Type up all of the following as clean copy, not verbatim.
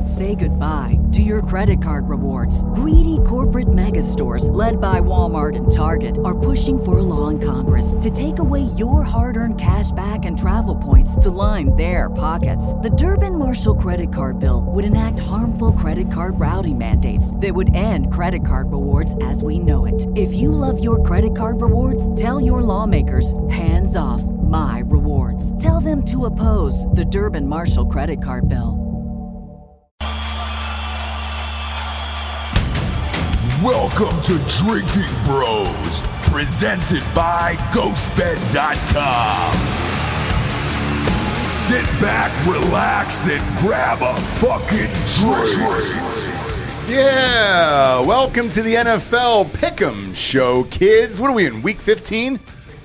Say goodbye to your credit card rewards. Greedy corporate mega stores, led by Walmart and Target, are pushing for a law in Congress to take away your hard-earned cash back and travel points to line their pockets. The Durbin-Marshall credit card bill would enact harmful credit card routing mandates that would end credit card rewards as we know it. If you love your credit card rewards, tell your lawmakers, hands off my rewards. Tell them to oppose the Durbin-Marshall credit card bill. Welcome to Drinking Bros, presented by GhostBed.com. Sit back, relax, and grab a fucking drink. Yeah, welcome to the NFL Pick'em Show, kids. What are we in, week 15?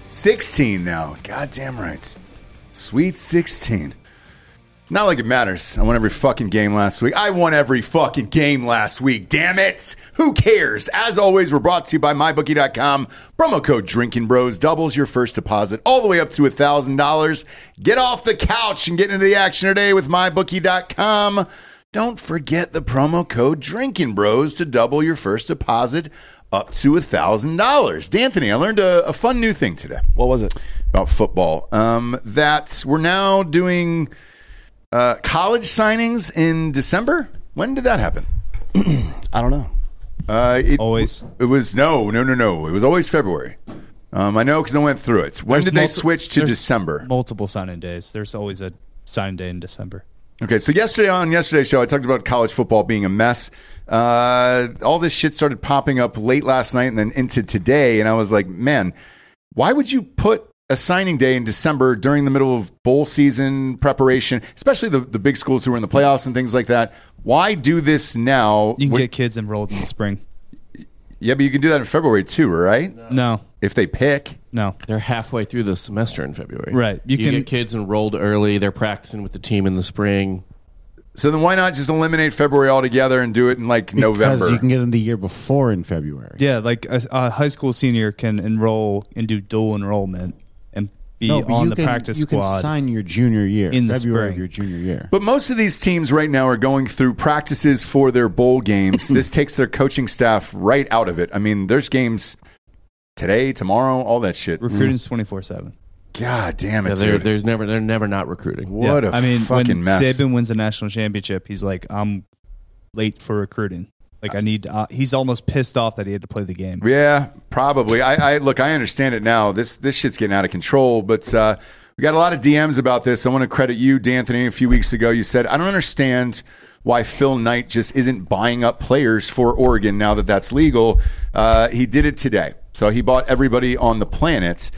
16 now. Goddamn right. Sweet 16. Not like it matters. I won every fucking game last week. I won every fucking game last week. Damn it. Who cares? As always, we're brought to you by MyBookie.com. Promo code Drinking Bros doubles your first deposit all the way up to $1,000. Get off the couch and get into the action today with MyBookie.com. Don't forget the promo code Drinking Bros to double your first deposit up to $1,000. D'Anthony, I learned a fun new thing today. What was it? About football. That we're now doing... college signings in December? When did that happen? I don't know. Always. It was no. It was always February. I know because I went through it. When did they switch to December? Multiple signing days. There's always a signing day in December. Okay, so on yesterday's show, I talked about college football being a mess. All this shit started popping up late last night and then into today, and I was like, man, why would you put a signing day in December during the middle of bowl season preparation, especially the big schools who are in the playoffs and things like that? Why do this now? You can get kids enrolled in the spring. Yeah, but you can do that in February too, right? No. If they pick. No. They're halfway through the semester in February. Right. You can get kids enrolled early. They're practicing with the team in the spring. So then why not just eliminate February altogether and do it in November? Because you can get them the year before in February. Yeah, like a high school senior can enroll and do dual enrollment and be on the practice squad. You can sign your junior year, in February spring of your junior year. But most of these teams right now are going through practices for their bowl games. This takes their coaching staff right out of it. I mean, there's games today, tomorrow, all that shit. Recruiting's 24/7. God damn it, Yeah, dude. they're never not recruiting. What a fucking when mess. Saban wins the national championship, he's like, I'm late for recruiting. Like, I need he's almost pissed off that he had to play the game. Yeah, probably. I understand it now. This shit's getting out of control, but we got a lot of DMs about this. I want to credit you, D'Anthony. A few weeks ago, you said, I don't understand why Phil Knight just isn't buying up players for Oregon now that that's legal. He did it today. So he bought everybody on the planet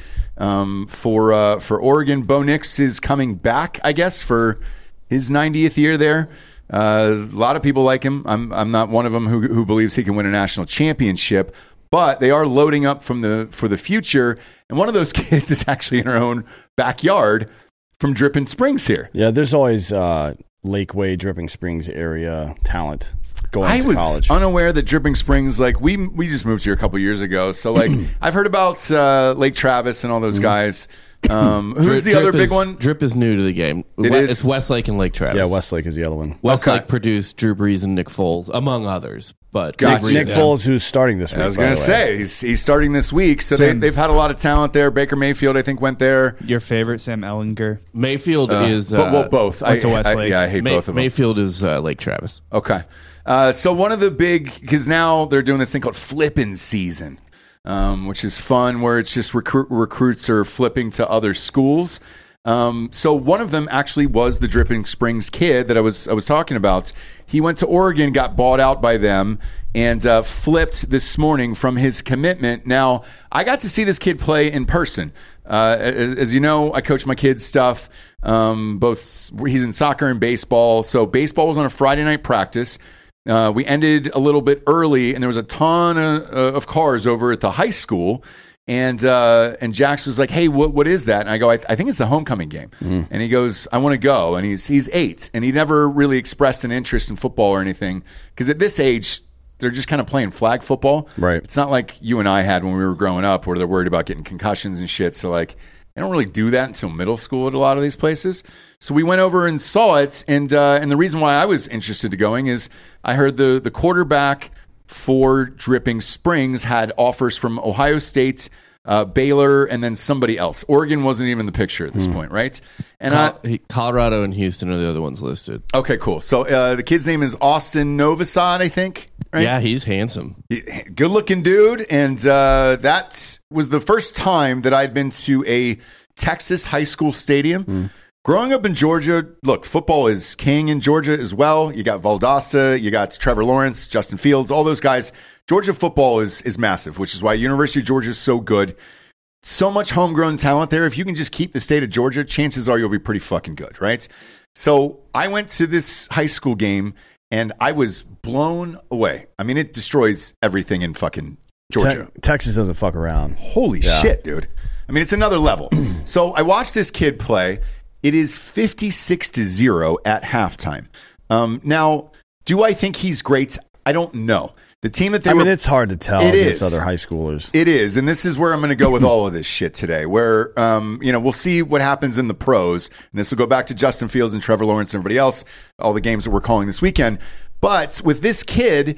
for Oregon. Bo Nix is coming back, I guess, for his 90th year there. A lot of people like him. I'm not one of them who believes he can win a national championship, but they are loading up for the future. And one of those kids is actually in our own backyard from Dripping Springs here. Yeah, there's always Lakeway, Dripping Springs area talent going to college. I was unaware that Dripping Springs, we just moved here a couple years ago. So I've heard about Lake Travis and all those guys. Who's the other big one? Drip is new to the game. It's Westlake and Lake Travis. Yeah, Westlake is the other one. Westlake produced Drew Brees and Nick Foles, among others. But Nick Foles, who's starting this week. I was going to say, he's starting this week. So they've had a lot of talent there. Baker Mayfield, I think, went there. Your favorite, Sam Ehlinger? Mayfield is... both. Went to Westlake. I hate both of them. Mayfield is Lake Travis. Okay. So one of the big... Because now they're doing this thing called flipping season. Which is fun, where it's just recruits are flipping to other schools. So one of them actually was the Dripping Springs kid that I was talking about. He went to Oregon, got bought out by them, and flipped this morning from his commitment. Now, I got to see this kid play in person. As you know, I coach my kids' stuff. He's in soccer and baseball. So baseball was on a Friday night practice. We ended a little bit early, and there was a ton of cars over at the high school. And Jax was like, "Hey, what is that?" And I go, "I think it's the homecoming game." And he goes, "I want to go." And he's 8, and he never really expressed an interest in football or anything, because at this age, they're just kind of playing flag football. Right. It's not like you and I had when we were growing up, where they're worried about getting concussions and shit. So They don't really do that until middle school at a lot of these places. So we went over and saw it, and the reason why I was interested in going is I heard the quarterback for Dripping Springs had offers from Ohio State, Baylor, and then somebody else. Oregon wasn't even in the picture at this point, right? And Colorado and Houston are the other ones listed. Okay, cool. So the kid's name is Austin Novosad, I think. Right? Yeah, he's handsome. Good looking dude. And that was the first time that I'd been to a Texas high school stadium. Growing up in Georgia, look, football is king in Georgia as well. You got Valdosta, you got Trevor Lawrence, Justin Fields, all those guys. Georgia football is massive, which is why University of Georgia is so good. So much homegrown talent there. If you can just keep the state of Georgia, chances are you'll be pretty fucking good, right? So I went to this high school game, and I was blown away. I mean, it destroys everything in fucking Georgia. Texas doesn't fuck around. Holy shit, dude. I mean, it's another level. So I watched this kid play. It is 56-0 at halftime. Now, do I think he's great? I don't know. The team that they it's hard to tell against other high schoolers. It is, and this is where I'm going to go with all of this shit today, where, we'll see what happens in the pros, and this will go back to Justin Fields and Trevor Lawrence and everybody else, all the games that we're calling this weekend. But with this kid,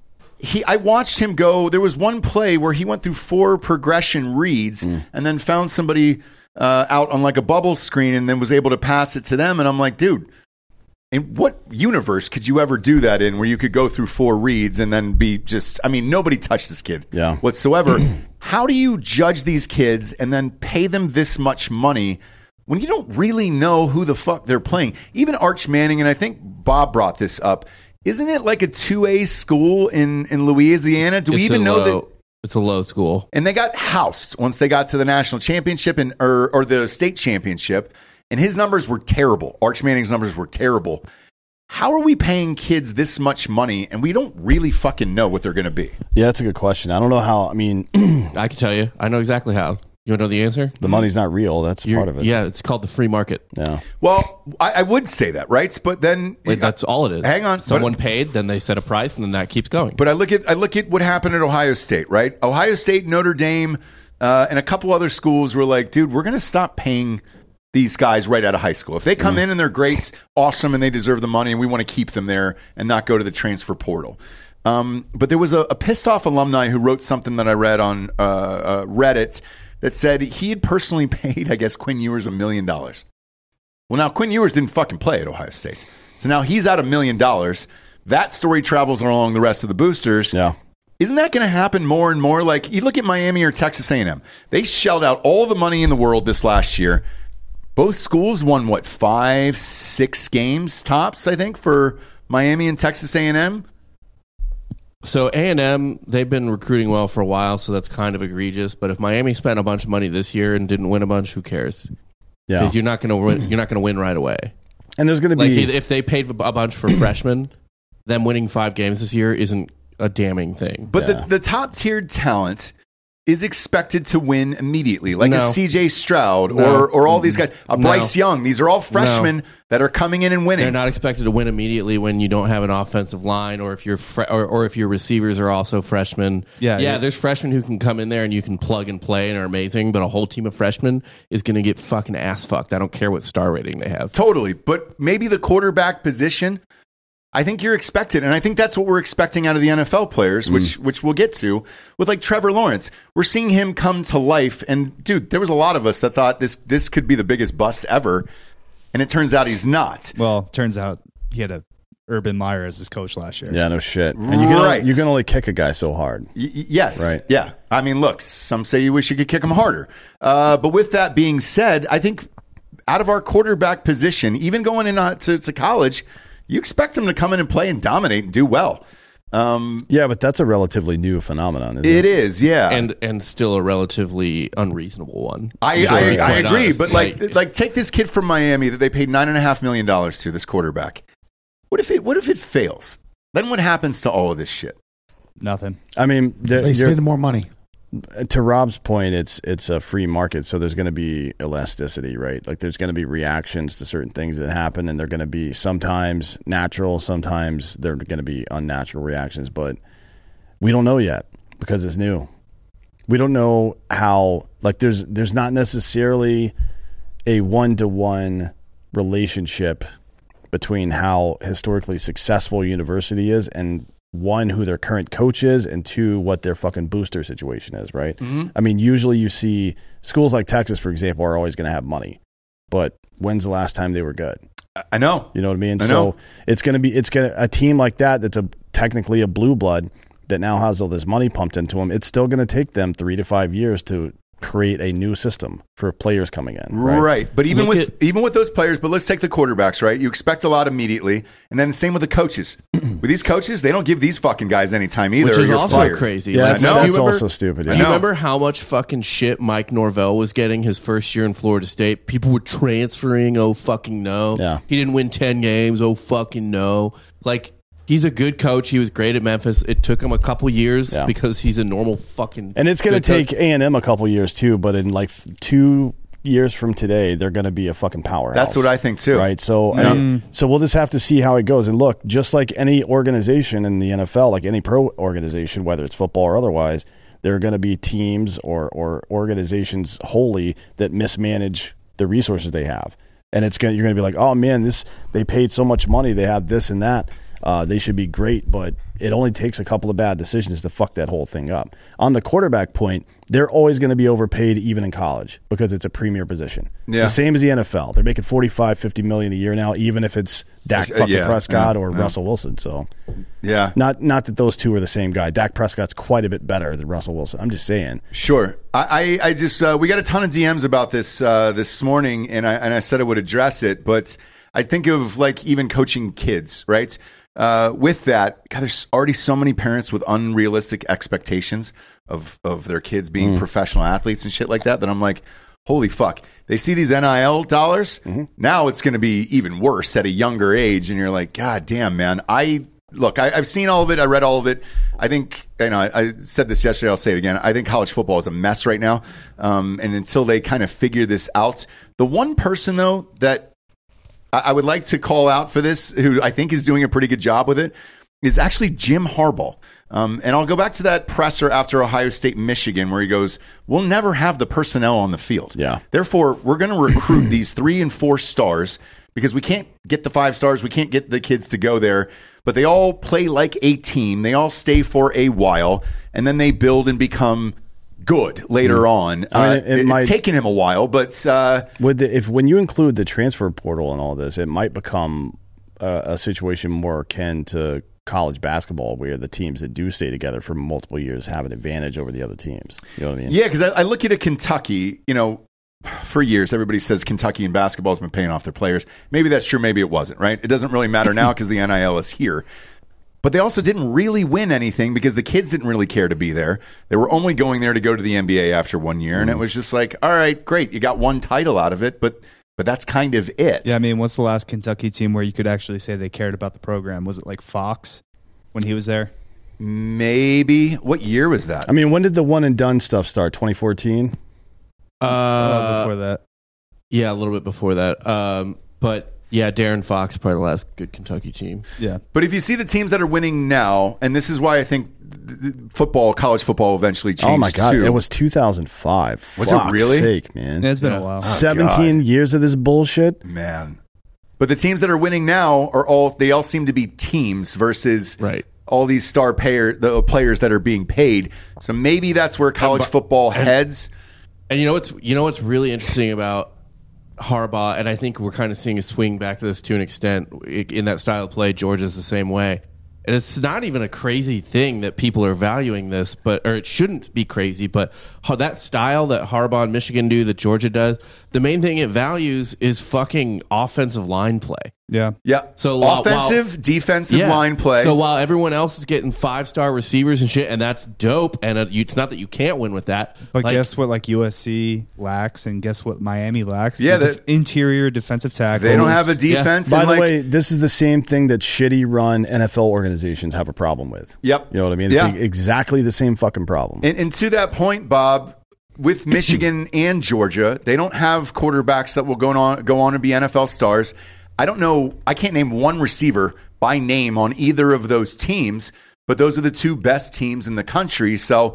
I watched him go. There was one play where he went through 4 progression reads and then found somebody out on like a bubble screen and then was able to pass it to them. And I'm like, dude, in what universe could you ever do that in where you could go through 4 reads and then be just, nobody touched this kid whatsoever. How do you judge these kids and then pay them this much money when you don't really know who the fuck they're playing? Even Arch Manning, and I think Bob brought this up, isn't it like a 2A school in Louisiana? Do we even know that? It's a low school. And they got housed once they got to the national championship or the state championship. And his numbers were terrible. Arch Manning's numbers were terrible. How are we paying kids this much money and we don't really fucking know what they're going to be? Yeah, that's a good question. I don't know how. I mean, I can tell you. I know exactly how. You want to know the answer? The money's not real. That's part of it. Yeah, it's called the free market. Yeah. Well, I would say that, right? But then that's all it is. Hang on. Someone paid, then they set a price, and then that keeps going. But I look at what happened at Ohio State, right? Ohio State, Notre Dame, and a couple other schools were like, dude, we're going to stop paying these guys right out of high school. If they come in and they're great, awesome, and they deserve the money, and we want to keep them there and not go to the transfer portal. But there was a pissed off alumni who wrote something that I read on Reddit that said he had personally paid, I guess, Quinn Ewers $1 million. Well, now Quinn Ewers didn't fucking play at Ohio State. So now he's out $1 million. That story travels along the rest of the boosters. Yeah. Isn't that going to happen more and more? Like, you look at Miami or Texas A&M. They shelled out all the money in the world this last year. Both schools won, 5-6 games tops, I think, for Miami and Texas A&M? So A&M, they've been recruiting well for a while, so that's kind of egregious. But if Miami spent a bunch of money this year and didn't win a bunch, who cares? Yeah, because you're not going to win. You're not going to win right away. And there's going to be if they paid a bunch for freshmen, them winning 5 games this year isn't a damning thing. But the top tiered talent is expected to win immediately, like a CJ Stroud or all these guys, Bryce Young. These are all freshmen that are coming in and winning. They're not expected to win immediately when you don't have an offensive line, or if or if your receivers are also freshmen. Yeah. There's freshmen who can come in there and you can plug and play and are amazing, but a whole team of freshmen is going to get fucking ass fucked. I don't care what star rating they have. Totally, but maybe the quarterback position, I think you're expected, and I think that's what we're expecting out of the NFL players, which we'll get to, with like Trevor Lawrence. We're seeing him come to life, and dude, there was a lot of us that thought this could be the biggest bust ever, and it turns out he's not. Well, turns out he had a Urban Meyer as his coach last year. Yeah, no shit. And you can only kick a guy so hard. Yes. Right. Yeah. I mean, look, some say you wish you could kick him harder. But with that being said, I think out of our quarterback position, even going into college, you expect him to come in and play and dominate and do well. Yeah, but that's a relatively new phenomenon, isn't it? It is, yeah. And still a relatively unreasonable one. I agree, honest. But like take this kid from Miami that they paid $9.5 million to, this quarterback. What if it fails? Then what happens to all of this shit? Nothing. I mean, they spend more money. To Rob's point, it's a free market, so there's going to be elasticity, right? Like there's going to be reactions to certain things that happen, and they're going to be sometimes natural, sometimes they're going to be unnatural reactions, but we don't know yet because it's new. We don't know how, like, there's not necessarily a one-to-one relationship between how historically successful university is and one, who their current coach is, and two, what their fucking booster situation is, right? Mm-hmm. I mean, usually you see schools like Texas, for example, are always going to have money, but when's the last time they were good? I know. You know what I mean? So it's going to a team like that that's technically a blue blood that now has all this money pumped into them. It's still going to take them 3 to 5 years to create a new system for players coming in. Right. But even with those players, but let's take the quarterbacks, right? You expect a lot immediately. And then the same with the coaches. With these coaches, they don't give these fucking guys any time either. Which is also crazy. Yeah, that's also stupid. Yeah. Do you remember how much fucking shit Mike Norvell was getting his first year in Florida State? People were transferring. Oh, fucking no. Yeah. He didn't win 10 games. Oh, fucking no. Like, he's a good coach. He was great at Memphis. It took him a couple years because he's a normal fucking. And it's going to take A&M a couple years too, but in like 2 years from today, they're going to be a fucking powerhouse. That's what I think too. Right. So, so we'll just have to see how it goes. And look, just like any organization in the NFL, like any pro organization, whether it's football or otherwise, there are going to be teams or organizations wholly that mismanage the resources they have. And you're going to be like, oh man, they paid so much money. They have this and that. They should be great, but it only takes a couple of bad decisions to fuck that whole thing up. On the quarterback point, they're always going to be overpaid even in college because it's a premier position. Yeah. It's the same as the NFL. They're making $45-50 million a year now, even if it's Dak Prescott or Russell Wilson. So, not that those two are the same guy. Dak Prescott's quite a bit better than Russell Wilson. I'm just saying. Sure. I just we got a ton of DMs about this this morning, and I said I would address it, but I think of like even coaching kids, right? With that, God, there's already so many parents with unrealistic expectations of their kids being professional athletes and shit like that I'm like, holy fuck. They see these NIL dollars. Mm-hmm. Now it's going to be even worse at a younger age. And you're like, God damn, man. I've seen all of it. I read all of it. I think, I said this yesterday. I'll say it again. I think college football is a mess right now. And until they kind of figure this out, the one person though that I would like to call out for this, who I think is doing a pretty good job with it, is actually Jim Harbaugh. And I'll go back to that presser after Ohio State, Michigan, where he goes, we'll never have the personnel on the field. Yeah. Therefore, we're going to recruit these 3 and 4 stars because we can't get the 5 stars. We can't get the kids to go there. But they all play like a team. They all stay for a while, and then they build and become good later on. It's taken him a while, but when you include the transfer portal and all this, it might become a situation more akin to college basketball, where the teams that do stay together for multiple years have an advantage over the other teams. You know what I mean? Yeah, because I look at Kentucky. For years, everybody says Kentucky in basketball has been paying off their players. Maybe that's true. Maybe it wasn't. Right? It doesn't really matter now because the NIL is here. But they also didn't really win anything because the kids didn't really care to be there. They were only going there to go to the NBA after 1 year. And it was just like, all right, great. You got one title out of it, but that's kind of it. Yeah, I mean, what's the last Kentucky team where you could actually say they cared about the program? Was it like Fox when he was there? Maybe. What year was that? I mean, when did the one and done stuff start? 2014? Before that. Yeah, a little bit before that. But... yeah, Darren Fox, probably the last good Kentucky team. Yeah. But if you see the teams that are winning now, and this is why I think college football eventually changed. Oh my God, too. It was 2005. Was it really? Sake, man. It's been a while. 17 years of this bullshit. Man. But the teams that are winning now they all seem to be teams versus all these star the players that are being paid. So maybe that's where college football heads. And you know what's really interesting about Harbaugh, and I think we're kind of seeing a swing back to this to an extent in that style of play. Georgia's the same way. And it's not even a crazy thing that people are valuing this, or it shouldn't be crazy, but that style that Harbaugh and Michigan do, that Georgia does, the main thing it values is fucking offensive line play. Yeah. Yeah. So offensive, defensive line play. So while everyone else is getting 5-star receivers and shit, and that's dope, and it's not that you can't win with that. But guess what USC lacks, and guess what Miami lacks? Yeah, the interior defensive tackles. They don't have a defense. By the way, this is the same thing that shitty run NFL organizations have a problem with. Yep. You know what I mean? It's exactly the same fucking problem. And to that point, Bob, with Michigan and Georgia, they don't have quarterbacks that will go on to be NFL stars. I don't know. I can't name one receiver by name on either of those teams, but those are the 2 best teams in the country. So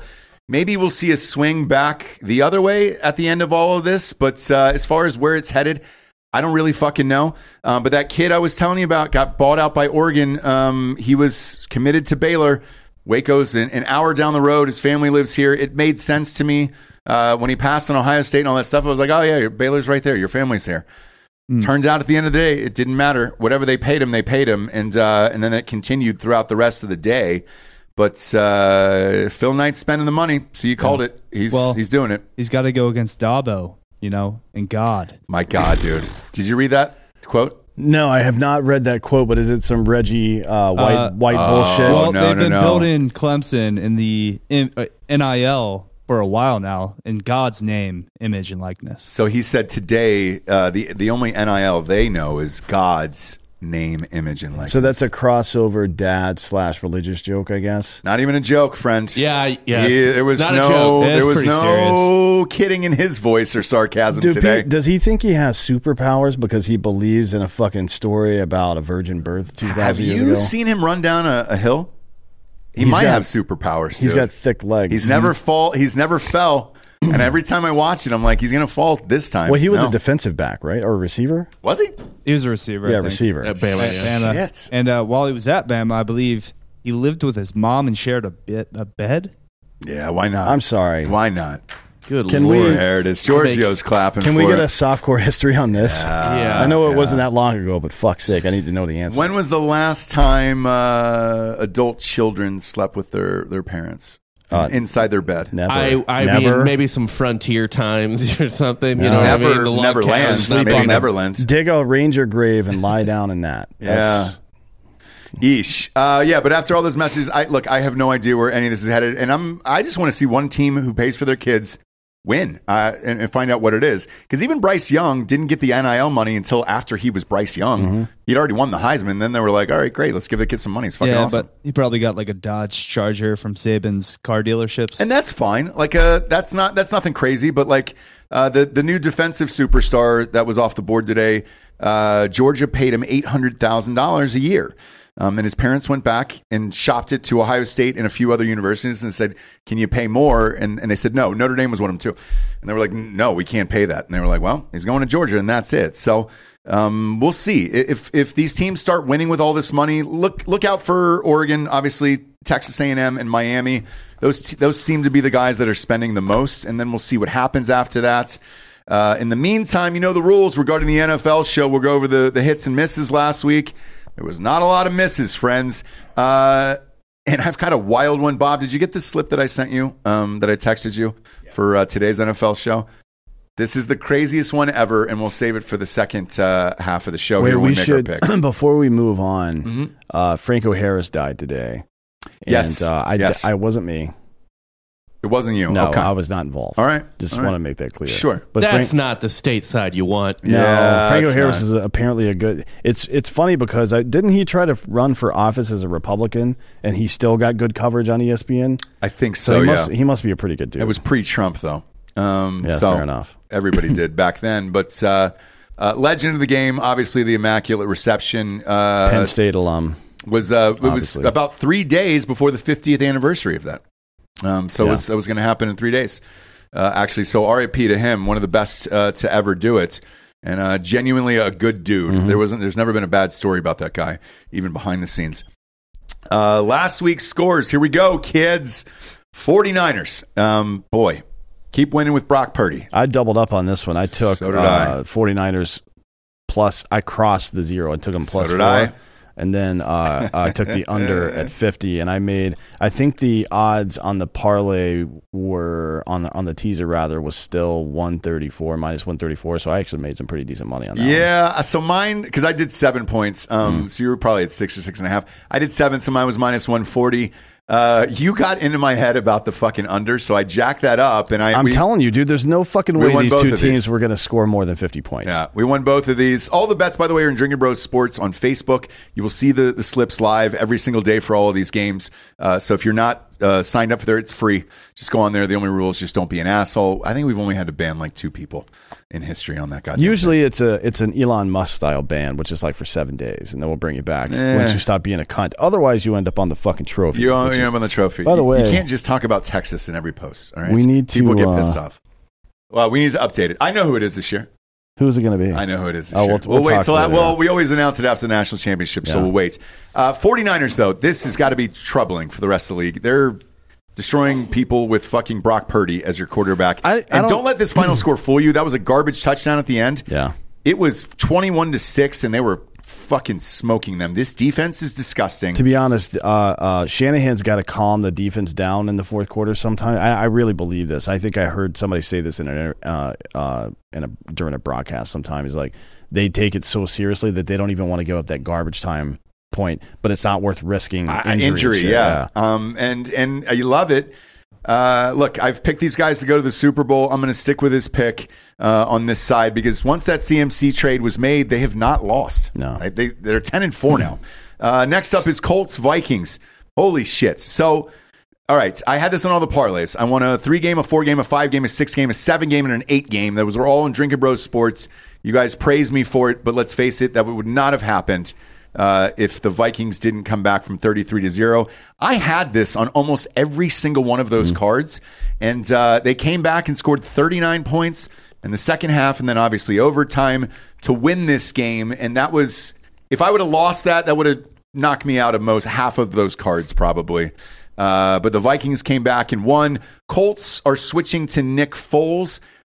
Maybe we'll see a swing back the other way at the end of all of this. But as far as where it's headed, I don't really fucking know. But that kid I was telling you about got bought out by Oregon. He was committed to Baylor. Waco's an hour down the road. His family lives here. It made sense to me when he passed on Ohio State and all that stuff. I was like, oh, yeah, Baylor's right there. Your family's here. Turned out at the end of the day, it didn't matter. Whatever they paid him, they paid him. And then it continued throughout the rest of the day. But Phil Knight's spending the money. So you called it. He's doing it. He's got to go against Dabo, and God. My God, dude. Did you read that quote? No, I have not read that quote, but is it some Reggie white bullshit? Well, they've been building Clemson in the NIL for a while now in God's name, image, and likeness. So he said today the only NIL they know is God's name, image, and likeness. So that's a crossover dad / religious joke, I guess. Not even a joke, friend. Yeah. There was no kidding in his voice or sarcasm today. Does he think he has superpowers because he believes in a fucking story about a virgin birth 2,000 years ago? Have you seen him run down a hill? He might have superpowers. He's got thick legs. He's never fell. And every time I watch it, I'm like, he's going to fall this time. Well, he was a defensive back, right? Or a receiver? Was he? He was a receiver. Yeah, receiver. At Bama, And while he was at Bama, I believe he lived with his mom and shared a bed. Yeah, why not? I'm sorry. Why not? Good Lord. There it is. Giorgio's clapping. Can we get a softcore history on this? Yeah. I know it wasn't that long ago, but fuck's sake, I need to know the answer. When was the last time adult children slept with their parents? Inside their bed. Never. I mean, maybe some frontier times or something. No. You know what I mean? Neverland. Neverland. Dig a ranger grave and lie down in that. Yeesh. But after all those messages, I have no idea where any of this is headed, and I just want to see one team who pays for their kids win and find out what it is. Because even Bryce Young didn't get the NIL money until after he was Bryce Young. Mm-hmm. He'd already won the Heisman. Then they were like, all right, great, let's give the kid some money. It's fucking awesome. But he probably got like a Dodge Charger from Saban's car dealerships. And that's fine. Like that's nothing crazy, but like the new defensive superstar that was off the board today, Georgia paid him $800,000 a year. And his parents went back and shopped it to Ohio State and a few other universities and said, can you pay more? And they said, no. Notre Dame was one of them too. And they were like, no, we can't pay that. And they were like, well, he's going to Georgia and that's it. So we'll see. If these teams start winning with all this money, look out for Oregon, obviously Texas A&M and Miami. Those seem to be the guys that are spending the most. And then we'll see what happens after that. In the meantime, you know the rules regarding the NFL show. We'll go over the hits and misses last week. There was not a lot of misses, friends. And I've got a wild one. Bob, did you get this slip that I sent you, that I texted you for today's NFL show? This is the craziest one ever, and we'll save it for the second half of the show here when we make our picks. Before we move on, Franco Harris died today. Yes. And I wasn't me. It wasn't you. No, okay. I was not involved. All right. Just want to make that clear. Sure. But that's not the state side you want. No, Franco Harris is apparently a good... It's funny because didn't he try to run for office as a Republican and he still got good coverage on ESPN? I think so, he must be a pretty good dude. It was pre-Trump, though. Fair enough. Everybody did back then. But legend of the game, obviously the Immaculate Reception. Penn State alum. It was about 3 days before the 50th anniversary of that. It was going to happen in 3 days. Actually, so RIP to him, one of the best to ever do it, and genuinely a good dude. Mm-hmm. There's never been a bad story about that guy, even behind the scenes. Last week's scores. Here we go, kids. 49ers. Boy, keep winning with Brock Purdy. I doubled up on this one. I took 49ers plus. I crossed the 0 and took them plus 4. And then I took the under at 50, and I think the odds on the parlay were on the teaser was still 134 minus 134. So I actually made some pretty decent money on that. Yeah, so mine, because I did 7 points. So you were probably at 6 or 6.5. I did 7, so mine was minus 140. You got into my head about the fucking under, so I jacked that up, and I'm telling you, dude, there's no fucking way these two teams were going to score more than 50 points. Yeah, we won both of these. All the bets, by the way, are in Drinking Bros Sports on Facebook. You will see the slips live every single day for all of these games. So if you're not signed up for there, it's free. Just go on there. The only rule is just don't be an asshole. I think we've only had to ban like 2 people in history on that goddamn Usually thing. it's an Elon Musk style ban, which is like for 7 days, and then we'll bring you back once you stop being a cunt. Otherwise, you end up on the fucking trophy. You're on the trophy. By the way, you can't just talk about Texas in every post. All right, we need people to get pissed off. Well, we need to update it. I know who it is this year. Who's it going to be? I know who it is this year. We'll wait till that. Well, we always announce it after the national championship, so we'll wait. 49ers, though, this has got to be troubling for the rest of the league. They're destroying people with fucking Brock Purdy as your quarterback. And don't let this final score fool you. That was a garbage touchdown at the end. Yeah. It was 21-6, and they were fucking smoking them. This defense is disgusting. To be honest, Shanahan's got to calm the defense down in the fourth quarter sometime. I really believe this. I think I heard somebody say this during a broadcast sometime. He's like, they take it so seriously that they don't even want to give up that garbage time point, but it's not worth risking injury. Yeah. And you love it. Look, I've picked these guys to go to the Super Bowl. I'm going to stick with this pick on this side because once that CMC trade was made, they have not lost. No, they're 10-4 now. Next up is Colts Vikings. Holy shit! So, all right, I had this on all the parlays. I won a 3-game, a 4-game, a 5-game, a 6-game, a 7-game, and an 8-game. Those were all in Drinking Bros Sports. You guys praised me for it, but let's face it, that would not have happened if the Vikings didn't come back from 33-0. I had this on almost every single one of those cards, and they came back and scored 39 points in the second half, and then obviously overtime to win this game. And that was, if I would have lost that would have knocked me out of half of those cards probably. But the Vikings came back and won. Colts are switching to Nick Foles.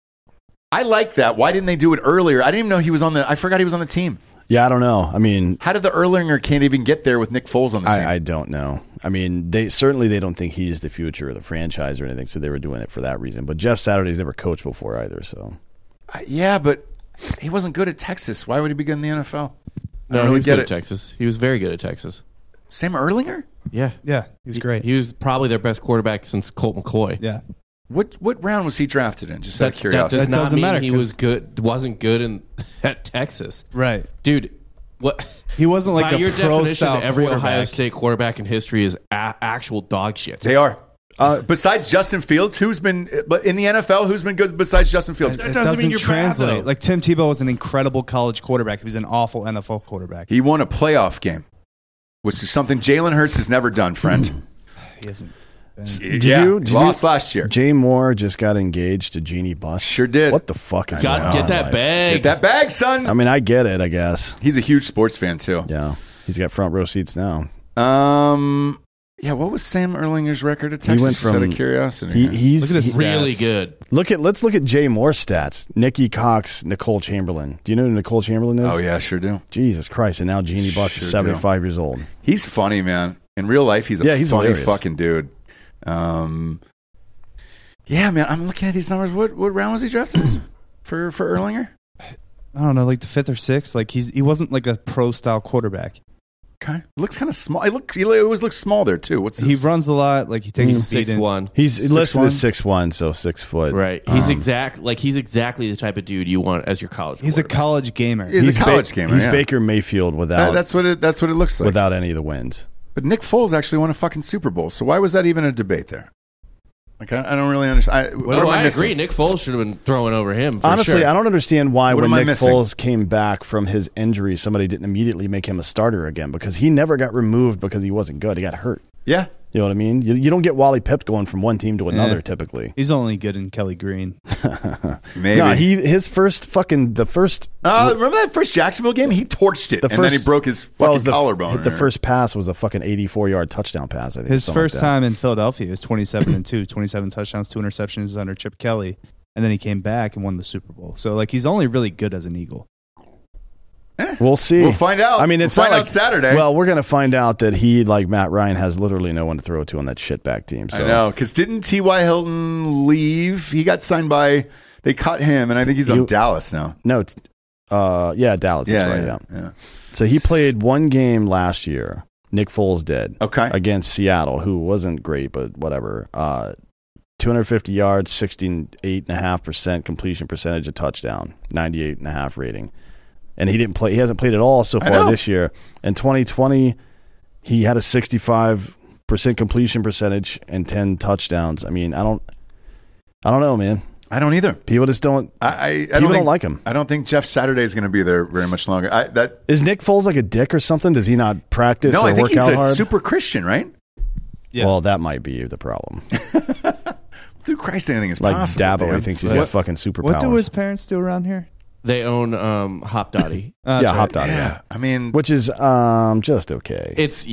I like that. Why didn't they do it earlier? I didn't even know he was I forgot he was on the team. Yeah, I don't know. I mean, how did the Erlinger can't even get there with Nick Foles on the team? I don't know. I mean, they don't think he's the future of the franchise or anything, so they were doing it for that reason. But Jeff Saturday's never coached before either, so. Yeah, but he wasn't good at Texas. Why would he be good in the NFL? No, he was good at Texas. He was very good at Texas. Sam Erlinger? Yeah. Yeah, he was great. He was probably their best quarterback since Colt McCoy. Yeah. What round was he drafted in? Just out of curiosity. That doesn't matter. He was good. Wasn't good at Texas, right, dude? What he wasn't like by a your pro definition. style Every quarterback. Ohio State quarterback in history is actual dog shit. They are. Besides Justin Fields, who's been in the NFL? Who's been good besides Justin Fields? It doesn't translate. Like Tim Tebow was an incredible college quarterback. He was an awful NFL quarterback. He won a playoff game, which is something Jalen Hurts has never done. Friend, he hasn't. Did you lost last year? Jay Moore just got engaged to Jeannie Buss. Sure did. What the fuck is going on? Get that bag. Get that bag, son. I mean, I get it. I guess he's a huge sports fan too. Yeah, he's got front row seats now. Yeah. What was Sam Erlinger's record at Texas? He went from, out of curiosity. He's really good. Let's look at Jay Moore's stats. Nikki Cox, Nicole Chamberlain. Do you know who Nicole Chamberlain is? Oh yeah, sure do. Jesus Christ! And now Jeannie Buss is 75 years old. He's funny, man. In real life, he's he's funny hilarious. Fucking dude. Yeah, man. I'm looking at these numbers. What round was he drafted for Erlinger? I don't know, like the 5th or 6th. Like he wasn't like a pro style quarterback. Okay, looks kind of small. He always looks small there too. What's he runs a lot. Like he takes his feet in. 6'1". He's listed as 6'1", so 6 foot. Right. He's exactly the type of dude you want as your college. He's a college gamer. He's a college gamer. He's yeah. Baker Mayfield without. That's what it looks like without any of the wins. But Nick Foles actually won a fucking Super Bowl. So why was that even a debate there? Like I don't really understand. I agree. Nick Foles should have been throwing over him. Honestly, sure. I don't understand why when Nick missing? Foles came back from his injury, somebody didn't immediately make him a starter again because he never got removed because he wasn't good. He got hurt. Yeah. You know what I mean? You don't get Wally Pipp going from one team to another typically. He's only good in Kelly Green. Maybe. No, his first fucking first. Remember that first Jacksonville game? He torched it, then he broke his fucking collarbone. The first pass was a fucking 84-yard touchdown pass. I think his first time in Philadelphia was 27-2, 27 touchdowns, 2 interceptions under Chip Kelly, and then he came back and won the Super Bowl. So like he's only really good as an Eagle. We'll see. We'll find out. I mean, it's we'll not find out Saturday. Well, we're going to find out that he, like Matt Ryan, has literally no one to throw to on that shitback team. So. I know, because didn't T.Y. Hilton leave? He got signed by. They cut him, and I think he's on Dallas now. No, Dallas. That's right. Yeah. So he played one game last year. Nick Foles did. Okay. Against Seattle, who wasn't great, but whatever. 250 yards, 68.5% completion percentage, a touchdown, 98.5 rating. And he didn't play. He hasn't played at all so far this year. In 2020, he had a 65% 96% completion percentage and 10 touchdowns. I mean, I don't know, man. I don't either. People just don't. People don't like him. I don't think Jeff Saturday is going to be there very much longer. Is Nick Foles like a dick or something? Does he not practice? No, or I think work he's out a hard? super Christian, right? Yeah. Well, that might be the problem. Through Christ, anything is Like possible. Dabo, Dan. he thinks he's got fucking superpowers. What do his parents do around here? They own Hop Dottie. Hop Dottie. Yeah, I mean, Which is just okay. Is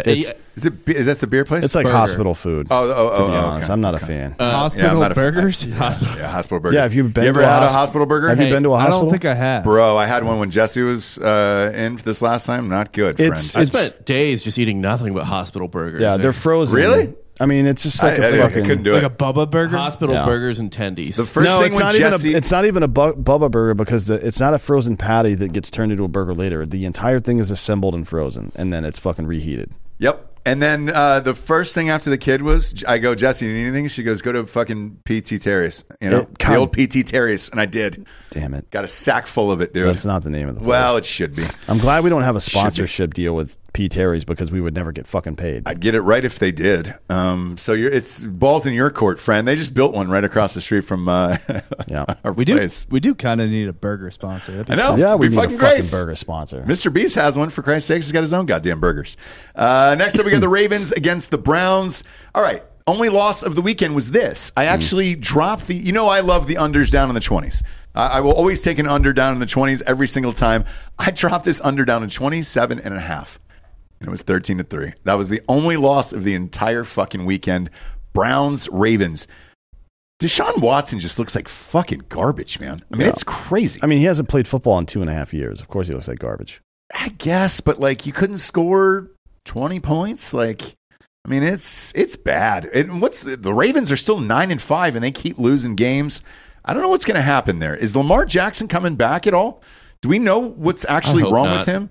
that the beer place? It's like Burger. hospital food. Oh, to be honest, okay. I'm not a fan. Hospital I'm not a fan. burgers? Yeah, hospital burger. Yeah, have you been You ever to a had a hosp- hospital burger? Have you been to a I hospital? don't think I have. Bro, I had one when Jesse was in this last time. Not good, friend. I spent days just eating nothing but hospital burgers. Yeah, they're frozen. Really? I mean, it's just like I a fucking. couldn't do Like it. a Bubba burger? hospital Yeah. burgers and tendies. The first No, thing it's when not Jesse, even. It's not even a Bubba burger because it's not a frozen patty that gets turned into a burger later. The entire thing is assembled and frozen, and then it's fucking reheated. Yep. And then the first thing after the kid was, I go, Jesse, you need anything? She goes, go to fucking PT Terrace. You know, the old PT Terrace. And I did. Damn it. Got a sack full of it, dude. That's not the name of the place. Well, it should be. I'm glad we don't have a sponsorship deal with P. Terry's because we would never get fucking paid. I'd get it right if they did. So it's balls in your court, friend. They just built one right across the street from our We do place. kind of need a burger sponsor. That'd be I know. Yeah, we Be need a fucking fucking great. burger sponsor. Mr. Beast has one, for Christ's sakes. He's got his own goddamn burgers. Next up, we got the Ravens against the Browns. All right. Only loss of the weekend was this. I actually dropped I love the unders down in the 20s. I will always take an under down in the 20s every single time. I dropped this under down to 27.5. And it was 13-3. That was the only loss of the entire fucking weekend. Browns, Ravens. Deshaun Watson just looks like fucking garbage, man. I mean, it's crazy. I mean, he hasn't played football in 2.5 years. Of course he looks like garbage. I guess, but like you couldn't score 20 points. Like, I mean, it's bad. And the Ravens are still 9-5 and they keep losing games. I don't know what's going to happen there. Is Lamar Jackson coming back at all? Do we know what's actually wrong with him?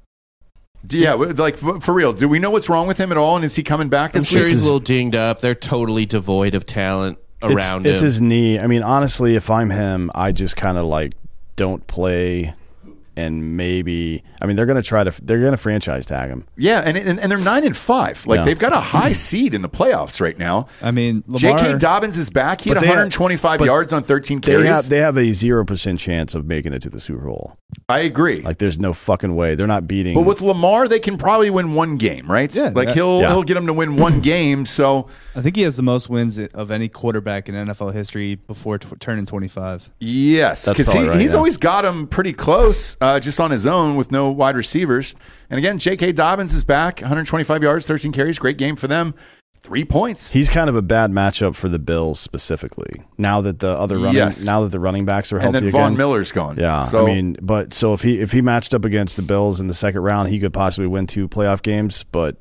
Yeah, like for real. Do we know what's wrong with him at all? And is he coming back? I'm sure he's a little dinged up. They're totally devoid of talent around him. It's his knee. I mean, honestly, if I'm him, I just kind of like don't play. And maybe, I mean, they're going to franchise tag him. Yeah, and they're 9-5. Like they've got a high seed in the playoffs right now. I mean, Lamar, J.K. Dobbins is back. He had 125 yards on 13 carries. They have a 0% chance of making it to the Super Bowl. I agree. Like, there's no fucking way. They're not beating. But with Lamar, they can probably win one game, right? Yeah, like he'll get them to win one game. So I think he has the most wins of any quarterback in NFL history before turning 25. yes, because he's always got them pretty close, just on his own with no wide receivers. And again, J.K. Dobbins is back, 125 yards, 13 carries, great game for them. 3 points. He's kind of a bad matchup for the Bills specifically. Now that the running backs are healthy and then again. Von Miller's gone. Yeah, so, I mean, but so if he matched up against the Bills in the second round, he could possibly win 2 playoff games. But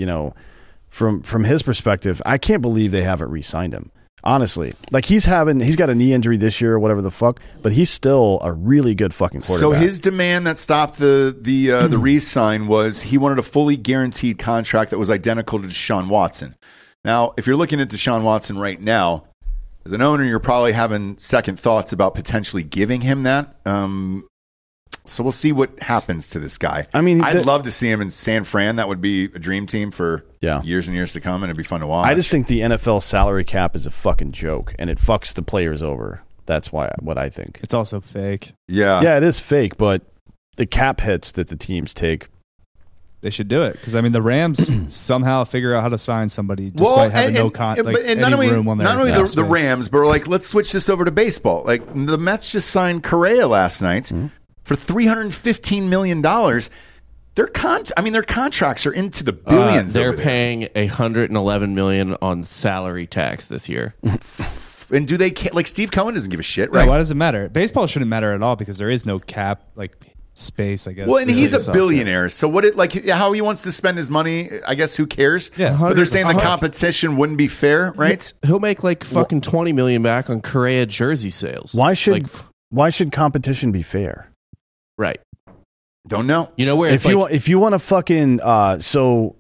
from his perspective, I can't believe they haven't re-signed him. Honestly, like he's got a knee injury this year or whatever the fuck, but he's still a really good fucking quarterback. So his demand that stopped the re-sign was he wanted a fully guaranteed contract that was identical to Deshaun Watson. Now, if you're looking at Deshaun Watson right now, as an owner, you're probably having second thoughts about potentially giving him that. So we'll see what happens to this guy. I mean, I'd love to see him in San Fran. That would be a dream team for years and years to come, and it'd be fun to watch. I just think the NFL salary cap is a fucking joke, and it fucks the players over. That's what I think. It's also fake. Yeah, it is fake, but the cap hits that the teams take, they should do it because I mean the Rams somehow figure out how to sign somebody despite having no room on their not only the Rams, but like let's switch this over to baseball. Like the Mets just signed Correa last night for $315 million. Their contracts are into the billions. They're paying $111 million on salary tax this year. And do they like Steve Cohen doesn't give a shit, right? Yeah, why does it matter? Baseball shouldn't matter at all because there is no cap space, I guess. Well, and he's a billionaire, so how he wants to spend his money, I guess who cares? Yeah, but they're saying the competition wouldn't be fair, right? He'll make fucking $20 million back on Correa jersey sales. Why should competition be fair? Right. Don't know. You know where if you want to fucking so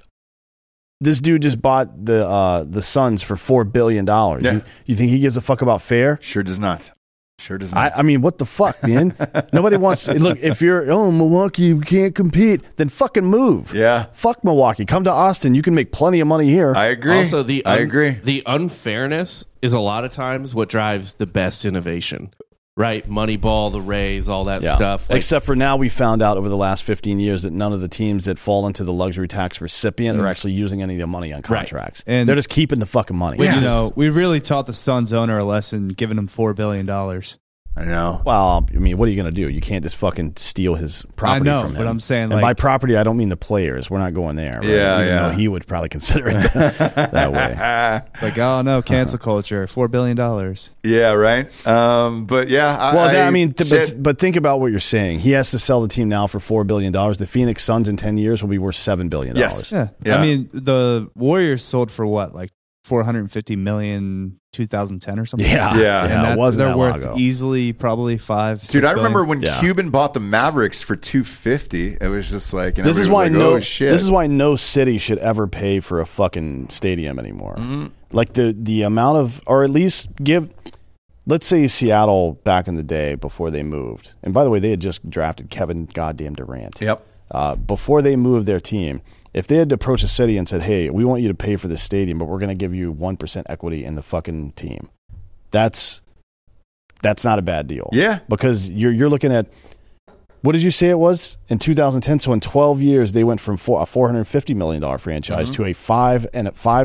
this dude just bought the Suns for $4 billion. Yeah. You think he gives a fuck about fair? Sure does not. Sure does. I mean, what the fuck, man? Nobody wants. Look, if you're Milwaukee, you can't compete, then fucking move. Yeah. Fuck Milwaukee. Come to Austin. You can make plenty of money here. I agree. Also, I agree. The unfairness is a lot of times what drives the best innovation. Right, Moneyball, the Rays, all that stuff. Except for now, we found out over the last 15 years that none of the teams that fall into the luxury tax recipient are actually using any of the money on contracts. And they're just keeping the fucking money. We really taught the Suns owner a lesson, giving him $4 billion. I know. Well, I mean, what are you going to do? You can't just fucking steal his property from him. But I'm saying, and by property, I don't mean the players. We're not going there. Right? Yeah, Even though he would probably consider it that way. Like, oh no, cancel culture, $4 billion. Yeah, right. But yeah, but think about what you're saying. He has to sell the team now for $4 billion. The Phoenix Suns in 10 years will be worth $7 billion. Yes. Yeah. I mean, the Warriors sold for what, like $450 million 2010 or something. Yeah, it wasn't they're that worth long ago. Easily probably $5 Dude, I remember billion. when Cuban bought the Mavericks for $250. It was just like, and this is why oh, shit. This is why no city should ever pay for a fucking stadium anymore. Mm-hmm. Like the amount of, or at least give. Let's say Seattle back in the day before they moved, and by the way, they had just drafted Kevin goddamn Durant. Yep. Before they moved their team, if they had approached a city and said, "Hey, we want you to pay for this stadium, but we're going to give you 1% equity in the fucking team," that's not a bad deal. Yeah, because you're looking at, what did you say it was in 2010? So in 12 years, they went from a $450 million franchise to a $5 to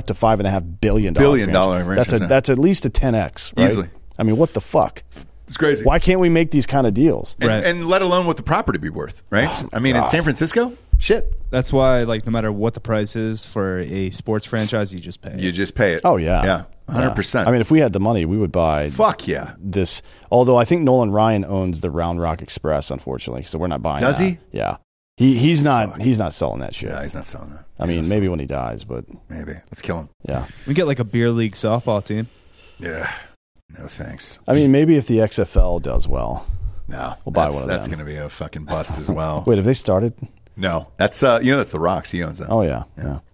$5.5 billion franchise. That's at least a 10x, right? Easily. I mean, what the fuck? It's crazy. Why can't we make these kind of deals? And let alone what the property be worth, right? I mean, in San Francisco, shit. That's why, like, no matter what the price is for a sports franchise, you just pay it. You just pay it. Oh, yeah. Yeah, 100%. I mean, if we had the money, we would buy this. Although I think Nolan Ryan owns the Round Rock Express, unfortunately, so we're not buying Does that. he? Yeah. He's not selling that shit. Yeah, he's not selling that. I mean, maybe when he dies, but maybe. Let's kill him. Yeah. We get like a beer league softball team. Yeah. No thanks. I mean, maybe if the XFL does well. No. We'll buy one of them. That's going to be a fucking bust as well. Wait, have they started? No. That's that's The Rock's. He owns that. Oh, yeah.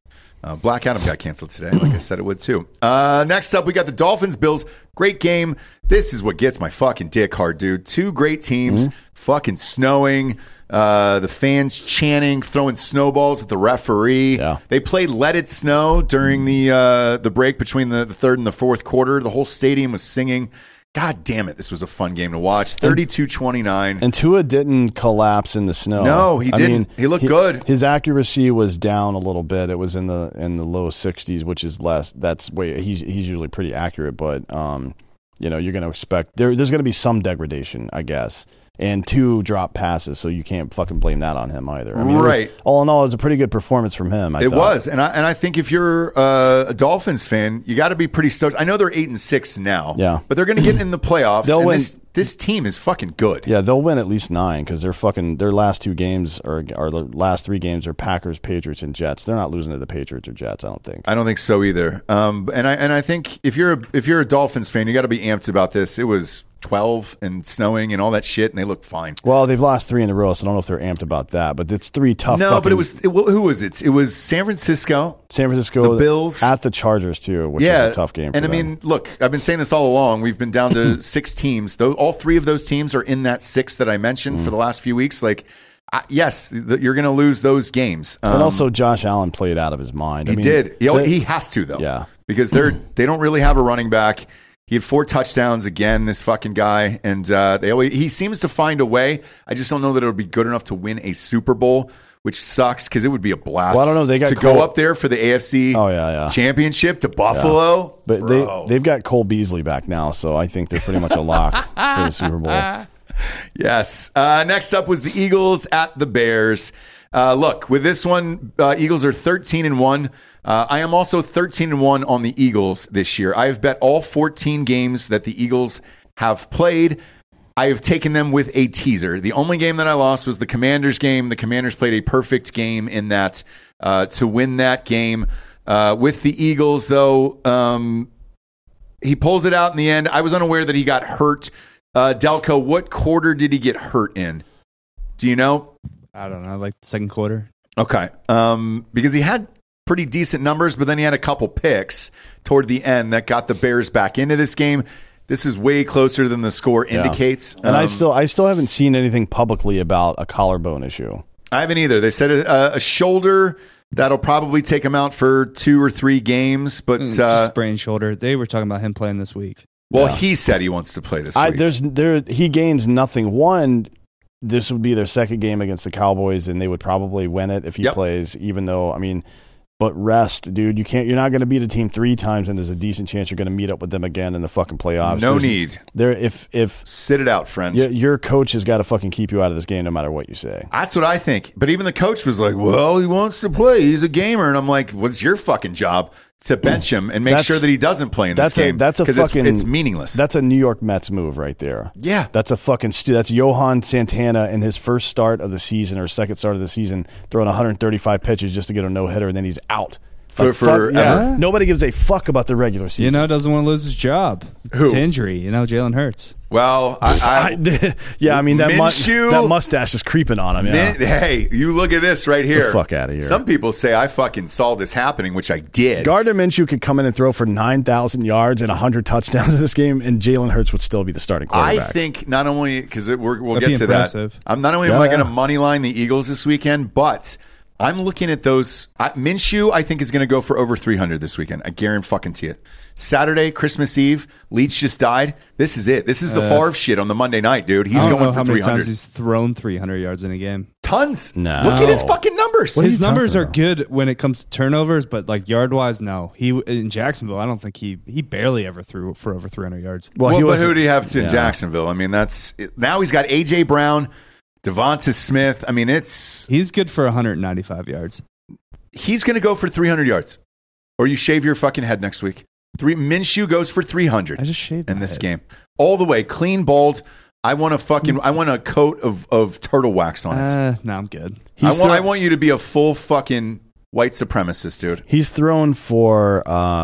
Black Adam got canceled today, like I said it would too. Next up, we got the Dolphins Bills. Great game. This is what gets my fucking dick hard, dude. Two great teams, fucking snowing. The fans chanting, throwing snowballs at the referee. Yeah. They played Let It Snow during the break between the third and the fourth quarter. The whole stadium was singing. God damn it, this was a fun game to watch. 32-29. And Tua didn't collapse in the snow. No, he didn't. He looked good. His accuracy was down a little bit. It was in the low 60s, which is less. That's way he's usually pretty accurate, but you're going to expect there's going to be some degradation, I guess. And 2 drop passes, so you can't fucking blame that on him either. I mean, all in all, it was a pretty good performance from him. I thought. Was, and I think if you're a Dolphins fan, you got to be pretty stoked. I know they're 8-6 now, but they're going to get in the playoffs. They'll win. This team is fucking good. Yeah, they'll win at least 9 because their last 2 games or the last 3 games are Packers, Patriots, and Jets. They're not losing to the Patriots or Jets. I don't think. I don't think so either. And I think if you're a Dolphins fan, you got to be amped about this. It was 12 and snowing and all that shit, and they look fine. Well, they've lost 3 in a row, so I don't know if they're amped about that. But it's 3 tough. No, but who was it? It was San Francisco, the Bills at the Chargers too, which is a tough game. And I mean, look, I've been saying this all along. We've been down to 6 teams. All 3 of those teams are in that 6 that I mentioned for the last few weeks. Like, yes, you're going to lose those games. And also, Josh Allen played out of his mind. He did. He has to though. Yeah, because they don't really have a running back. He had 4 touchdowns again, this fucking guy, and he seems to find a way. I just don't know that it'll be good enough to win a Super Bowl, which sucks because it would be a blast. Well, I don't know. They got go up there for the AFC championship to Buffalo. Yeah. But they've got Cole Beasley back now, so I think they're pretty much a lock for the Super Bowl. Yes. Next up was the Eagles at the Bears. Look, with this one, Eagles are 13-1. I am also 13-1 on the Eagles this year. I have bet all 14 games that the Eagles have played. I have taken them with a teaser. The only game that I lost was the Commanders game. The Commanders played a perfect game in that to win that game. With the Eagles, though, he pulls it out in the end. I was unaware that he got hurt. Delco, what quarter did he get hurt in? Do you know? I don't know, like the second quarter. Okay. Because he had pretty decent numbers, but then he had a couple picks toward the end that got the Bears back into this game. This is way closer than the score indicates. And I still haven't seen anything publicly about a collarbone issue. I haven't either. They said a shoulder that'll probably take him out for 2 or 3 games, but just sprained shoulder. They were talking about him playing this week. Well, he said he wants to play this week. He gains nothing. One, this would be their second game against the Cowboys, and they would probably win it if he plays. Even though, I mean. But rest, dude. You're not going to beat a team 3 times, and there's a decent chance you're going to meet up with them again in the fucking playoffs. If sit it out, friends. Your coach has got to fucking keep you out of this game, no matter what you say. That's what I think. But even the coach was like, "Well, he wants to play. He's a gamer," and I'm like, "What's your fucking job? To bench him and make sure that he doesn't play in this game. It's meaningless. That's a New York Mets move right there. Yeah, that's a fucking that's Johan Santana in his first start of the season or second start of the season, throwing 135 pitches just to get a no hitter, and then he's out. Forever. Nobody gives a fuck about the regular season. Doesn't want to lose his job. Who? To injury. Jalen Hurts. Well, I mean, that mustache is creeping on him. Yeah. Hey, you look at this right here. Get the fuck out of here. Some people say I fucking saw this happening, which I did. Gardner Minshew could come in and throw for 9,000 yards and 100 touchdowns in this game, and Jalen Hurts would still be the starting quarterback. I think not only, because we'll get to that. I'm not only am I going to money line the Eagles this weekend, but I'm looking at those. Minshew, I think, is going to go for over 300 this weekend. I guarantee it. Saturday, Christmas Eve, Leach just died. This is it. This is the Favre shit on the Monday night, dude. He's going for 300. How many times he's thrown 300 yards in a game? Tons. No. Look at his fucking numbers. His numbers are good when it comes to turnovers, but like yard-wise, no. He in Jacksonville, I don't think he barely ever threw for over 300 yards. But who do you have in Jacksonville? I mean, now he's got A.J. Brown, Devonta Smith. I mean, he's good for 195 yards. He's going to go for 300 yards, or you shave your fucking head next week. Minshew goes for 300. I just shaved in this game, all the way, clean, bald. I want a coat of turtle wax on it. No, I'm good. I want you to be a full fucking white supremacist, dude. He's thrown for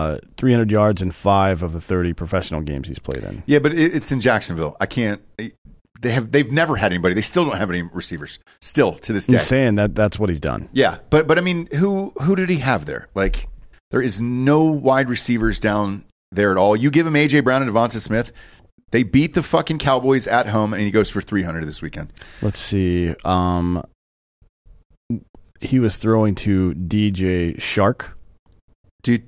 300 yards in 5 of the 30 professional games he's played in. Yeah, but it's in Jacksonville. I can't. They've never had anybody. They still don't have any receivers. Still to this day. He's saying that's what he's done. Yeah, but I mean, who did he have there? Like, there is no wide receivers down there at all. You give him A.J. Brown and Devonta Smith. They beat the fucking Cowboys at home, and he goes for 300 this weekend. Let's see. He was throwing to DJ Shark. And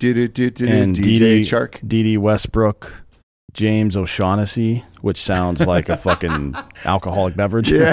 DJ Shark. D.D. Westbrook. James O'Shaughnessy, which sounds like a fucking alcoholic beverage. Yeah.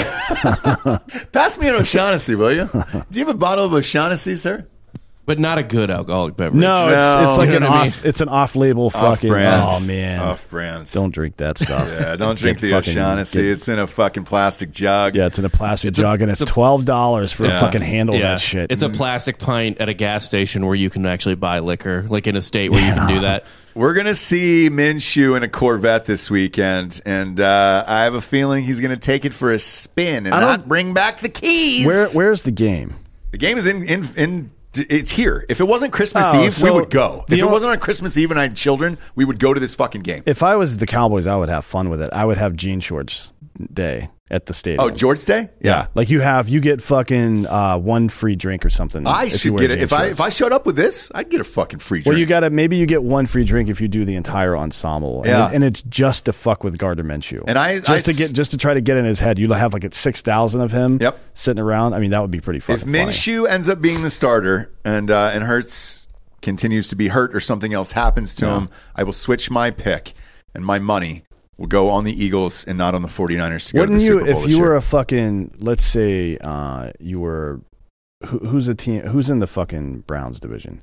Pass me an O'Shaughnessy, will you? Do you have a bottle of O'Shaughnessy, sir? But not a good alcoholic beverage. No, it's like it's an off-label fucking. Oh man, off-brands. Don't drink that stuff. Yeah, don't drink the O'Shaughnessy. It's in a fucking plastic jug. Yeah, it's in a plastic jug, and it's $12 for a fucking handle that shit. It's a plastic pint at a gas station where you can actually buy liquor, like in a state where you can do that. We're gonna see Minshew in a Corvette this weekend, and I have a feeling he's gonna take it for a spin and not bring back the keys. Where's the game? The game is in. It's here. If it wasn't Christmas Eve, we would go. If it wasn't on Christmas Eve and I had children, we would go to this fucking game. If I was the Cowboys, I would have fun with it. I would have jean shorts day at the stadium. Oh, George Day? Yeah. Like you get fucking one free drink or something. I should get it. If I showed up with this, I'd get a fucking free drink. Well, maybe you get one free drink if you do the entire ensemble. Yeah. And it's just to fuck with Gardner Minshew. And just to try to get in his head. You have like 6,000 of him sitting around. I mean, that would be pretty fucking funny. If Minshew ends up being the starter and Hurts continues to be hurt or something else happens to him, I will switch my pick and my money will go on the Eagles and not on the 49ers to go to the Super Bowl if you were a fucking, let's say you were, who's a team, who's in the fucking Browns division?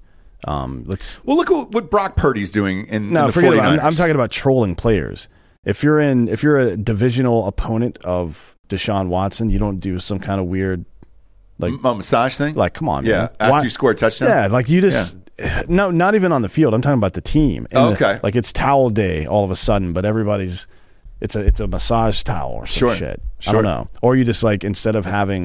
Look at what Brock Purdy's doing in the 49ers. I'm talking about trolling players. If you're a divisional opponent of Deshaun Watson, you don't do some kind of weird like massage thing. Like, come on, man. After you score a touchdown. Yeah, like you just. Yeah. No, not even on the field. I'm talking about the team. Okay. Like it's towel day all of a sudden, but everybody's it's a massage towel or some shit. I don't know. Or you just like instead of having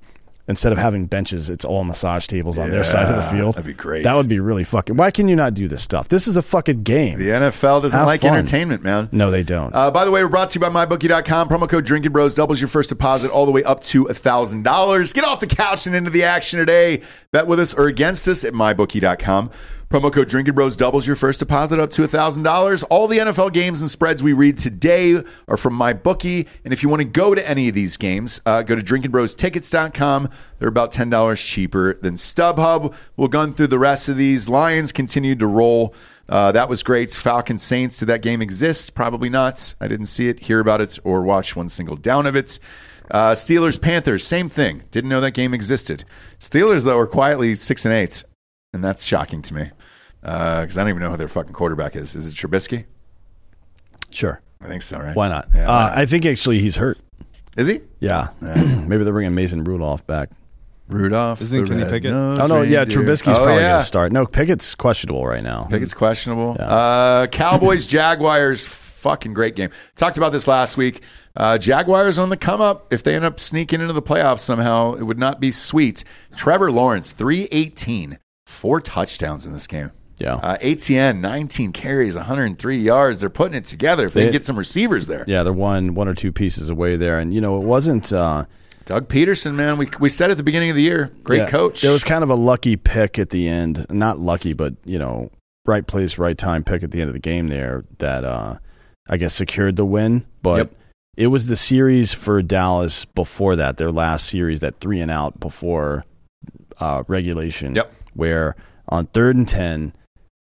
benches, it's all massage tables on their side of the field. That'd be great. That would be really fucking. Why can you not do this stuff? This is a fucking game. The NFL doesn't like entertainment, man. No, they don't. By the way, we're brought to you by MyBookie.com. Promo code Drinking Bros doubles your first deposit all the way up to $1,000. Get off the couch and into the action today. Bet with us or against us at MyBookie.com. Promo code Drinking Bros doubles your first deposit up to $1,000. All the NFL games and spreads we read today are from MyBookie. And if you want to go to any of these games, go to drinkingbrostickets.com. They're about $10 cheaper than StubHub. We'll gun through the rest of these. Lions continued to roll. That was great. Falcons Saints, did that game exist? Probably not. I didn't see it, hear about it, or watch one single down of it. Steelers Panthers, same thing. Didn't know that game existed. Steelers, though, are quietly 6-8, and that's shocking to me because I don't even know who their fucking quarterback is. Is it Trubisky? Sure. I think so, right? Why not? Yeah, why not? I think actually he's hurt. Is he? Yeah. Maybe they're bringing Mason Rudolph back. Rudolph. Isn't Kenny Pickett? Oh, no, yeah, Trubisky's probably going to start. No, Pickett's questionable right now. Pickett's questionable. Yeah. Cowboys, Jaguars, fucking great game. Talked about this last week. Jaguars on the come up. If they end up sneaking into the playoffs somehow, it would not be sweet. Trevor Lawrence, 318, 4 touchdowns in this game. Yeah. ATN, 19 carries, 103 yards. They're putting it together if they can get some receivers there. Yeah, they're one or two pieces away there. And, it wasn't... Doug Peterson, man, we said at the beginning of the year, great coach. There was kind of a lucky pick at the end. Not lucky, but, right place, right time pick at the end of the game there that I guess secured the win. But it was the series for Dallas before that, their last series, that 3-and-out before regulation, where on 3rd and 10,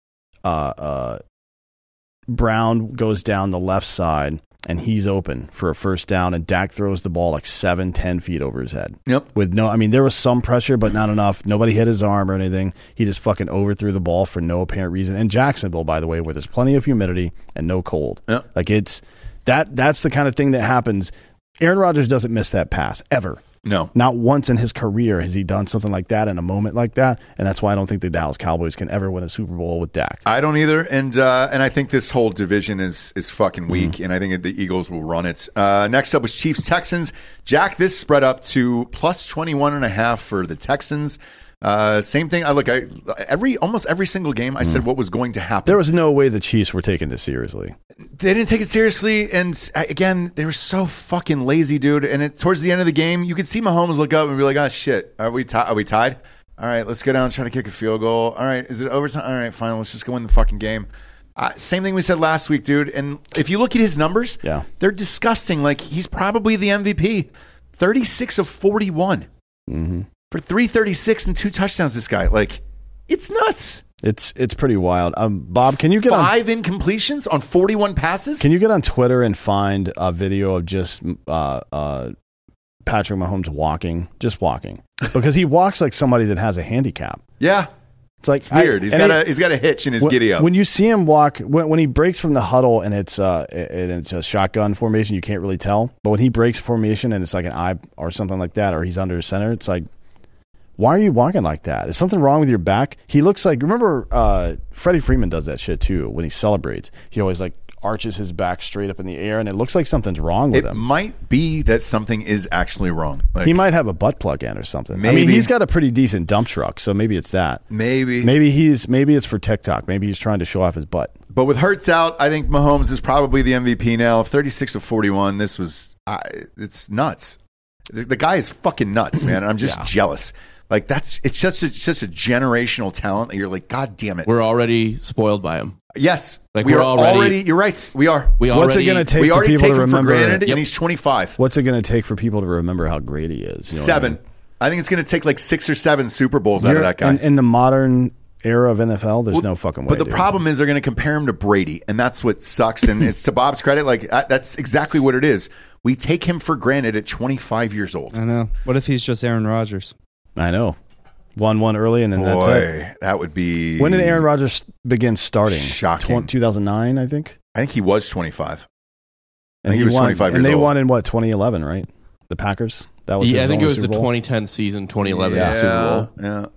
Brown goes down the left side, and he's open for a first down, and Dak throws the ball like 7-10 feet over his head. With there was some pressure, but not enough. Nobody hit his arm or anything. He just fucking overthrew the ball for no apparent reason. And Jacksonville, by the way, where there's plenty of humidity and no cold. Like that's the kind of thing that happens. Aaron Rodgers doesn't miss that pass ever. No. Not once in his career has he done something like that in a moment like that, and that's why I don't think the Dallas Cowboys can ever win a Super Bowl with Dak. I don't either, and I think this whole division is fucking weak, and I think the Eagles will run it. Next up was Chiefs-Texans. Jack, this spread up to plus 21.5 for the Texans. Same thing. Almost every single game, I said what was going to happen. There was no way the Chiefs were taking this seriously. They didn't take it seriously, and again, they were so fucking lazy, dude. And towards the end of the game, you could see Mahomes look up and be like, "Oh shit, are we tied? All right, let's go down and try to kick a field goal. All right, is it overtime? All right, fine, let's just go win the fucking game." Same thing we said last week, dude. And if you look at his numbers, they're disgusting. Like, he's probably the MVP. 36 of 41. For 336 and 2 touchdowns, this guy. Like, it's nuts. It's pretty wild. Bob, can you get 5 incompletions on 41 passes? Can you get on Twitter and find a video of just Patrick Mahomes walking? Just walking. Because he walks like somebody that has a handicap. Yeah. It's weird. He's got a hitch in his giddy up. When you see him walk, when he breaks from the huddle and it's a shotgun formation, you can't really tell. But when he breaks formation and it's like an eye or something like that, or he's under center, it's like, why are you walking like that? Is something wrong with your back? He looks like, remember, Freddie Freeman does that shit too. When he celebrates, he always like arches his back straight up in the air, and it looks like something's wrong with him. It might be that something is actually wrong. He might have a butt plug in or something. Maybe. I mean, he's got a pretty decent dump truck, so maybe it's that. Maybe it's for TikTok. Maybe he's trying to show off his butt. But with Hurts out, I think Mahomes is probably the MVP now. 36 of 41. This was it's nuts. The guy is fucking nuts, man. I'm just jealous. Like, it's just a generational talent that you're like, God damn it. We're already spoiled by him. Yes. Like, we're already, you're right. We are. What's it going to take we for already people take to him for remember? granted, and he's 25. What's it going to take for people to remember how great he is? 7. I think it's going to take like 6 or 7 Super Bowls out of that guy. In the modern era of NFL, there's no fucking way. But the problem is they're going to compare him to Brady, and that's what sucks. And it's to Bob's credit, like that's exactly what it is. We take him for granted at 25 years old. I know. What if he's just Aaron Rodgers? I know. 1-1 early, and then that's it. That would be... When did Aaron Rodgers begin starting? Shocking. 2009, I think? I think he was 25. And he was 25 years old. And they won in, 2011, right? The Packers? That was I think it was Super the Bowl? 2010 season, 2011 Super Bowl.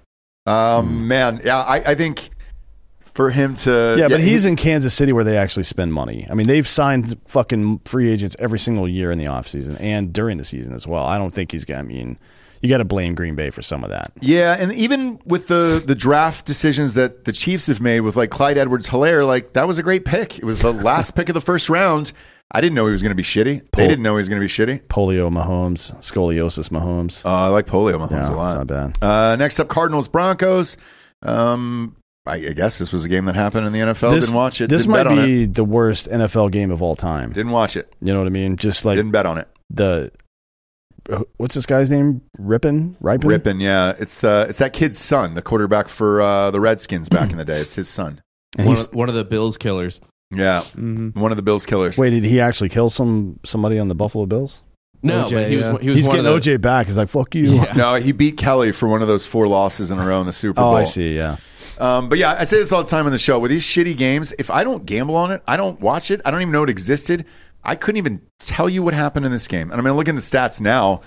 Yeah. Man, I think for him to... Yeah, but he's in Kansas City where they actually spend money. I mean, they've signed fucking free agents every single year in the offseason and during the season as well. I don't think he's got... I mean... You got to blame Green Bay for some of that. Yeah, and even with the draft decisions that the Chiefs have made with like Clyde Edwards-Helaire, like that was a great pick. It was the last pick of the first round. I didn't know he was going to be shitty. They didn't know he was going to be shitty. Polio Mahomes, scoliosis Mahomes. I like Polio Mahomes a lot. It's not bad. Next up, Cardinals-Broncos. I guess this was a game that happened in the NFL. Didn't watch it. This Didn't might bet on be it. the worst NFL game of all time. Didn't watch it. You know what I mean? Just like Didn't bet on it. What's this guy's name? Ripon, yeah. It's that kid's son, the quarterback for the Redskins back in the day. It's his son. One of the Bills killers. Yeah, one of the Bills killers. Wait, did he actually kill somebody on the Buffalo Bills? No, OJ, but he was He's one getting of the, OJ back. He's like, fuck you. Yeah. No, he beat Kelly for one of those 4 losses in a row in the Super Bowl. Oh, I see, yeah. But yeah, I say this all the time on the show. With these shitty games, if I don't gamble on it, I don't watch it, I don't even know it existed, I couldn't even tell you what happened in this game. And I'm going to look at the stats now.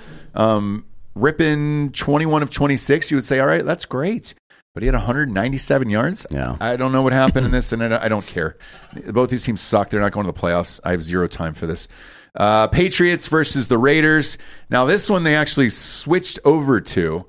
Ripon, 21 of 26, you would say, all right, that's great. But he had 197 yards. Yeah. I don't know what happened in this, and I don't care. Both these teams suck. They're not going to the playoffs. I have zero time for this. Patriots versus the Raiders. Now, this one they actually switched over to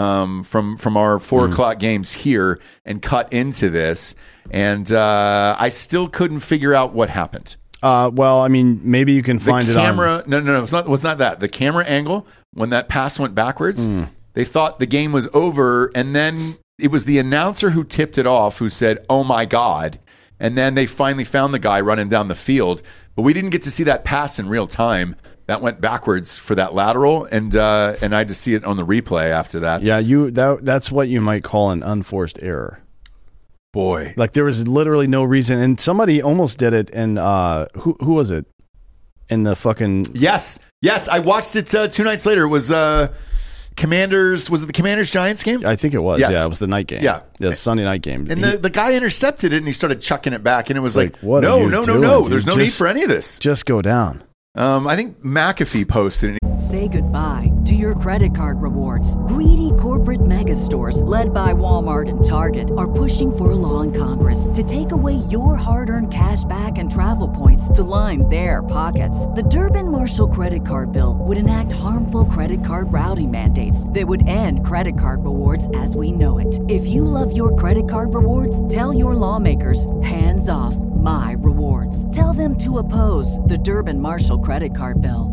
from our 4 o'clock games here and cut into this. And I still couldn't figure out what happened. Well, I mean, maybe you can find the it camera, on... No, it was not that. The camera angle, when that pass went backwards, they thought the game was over, and then it was the announcer who tipped it off who said, "Oh my God." And then they finally found the guy running down the field. But we didn't get to see that pass in real time. That went backwards for that lateral, and I had to see it on the replay after that. Yeah, that's what you might call an unforced error. Boy. Like, there was literally no reason. And somebody almost did it in, who was it? In the fucking... Yes, I watched it 2 nights later. It was Commanders... Was it the Commanders-Giants game? I think it was. Yes. Yeah, it was the night game. Yeah. The Sunday night game. And the guy intercepted it, and he started chucking it back, and it was like what no, are you no, doing, no. dude? There's no need for any of this. Just go down. I think McAfee posted it. Say goodbye to your credit card rewards. Greedy corporate mega stores, led by Walmart and Target, are pushing for a law in Congress to take away your hard-earned cash back and travel points to line their pockets. The Durbin-Marshall credit card bill would enact harmful credit card routing mandates that would end credit card rewards as we know it. If you love your credit card rewards, tell your lawmakers, hands off my rewards. Tell them to oppose the Durbin-Marshall credit card bill.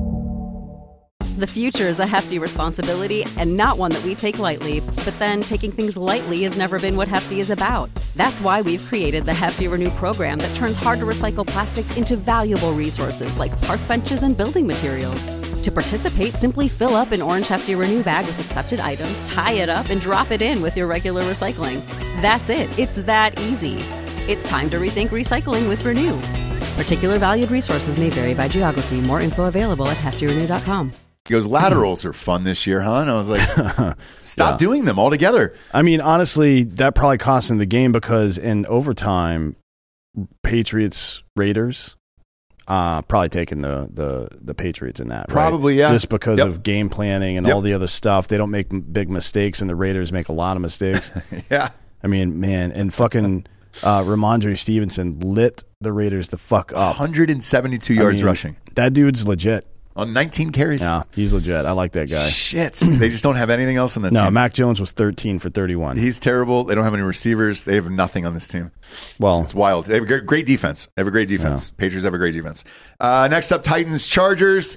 The future is a hefty responsibility and not one that we take lightly. But then taking things lightly has never been what Hefty is about. That's why we've created the Hefty Renew program that turns hard to recycle plastics into valuable resources like park benches and building materials. To participate, simply fill up an orange Hefty Renew bag with accepted items, tie it up, and drop it in with your regular recycling. That's it. It's that easy. It's time to rethink recycling with Renew. Particular valued resources may vary by geography. More info available at heftyrenew.com. He goes, laterals are fun this year, huh? And I was like, stop doing them altogether. I mean, honestly, that probably cost him the game because in overtime, Patriots, Raiders, probably taking the Patriots in that. Probably, right? yeah. Just because of game planning and all the other stuff. They don't make big mistakes, and the Raiders make a lot of mistakes. Yeah. I mean, man, and fucking Ramondre Stevenson lit the Raiders the fuck up. 172 yards rushing. That dude's legit. On 19 carries. Yeah, he's legit. I like that guy. Shit. They just don't have anything else on that team. No, Mac Jones was 13 for 31. He's terrible. They don't have any receivers. They have nothing on this team. Well, it's wild. They have a great defense. They have a great defense. Yeah. Patriots have a great defense. Next up, Titans, Chargers.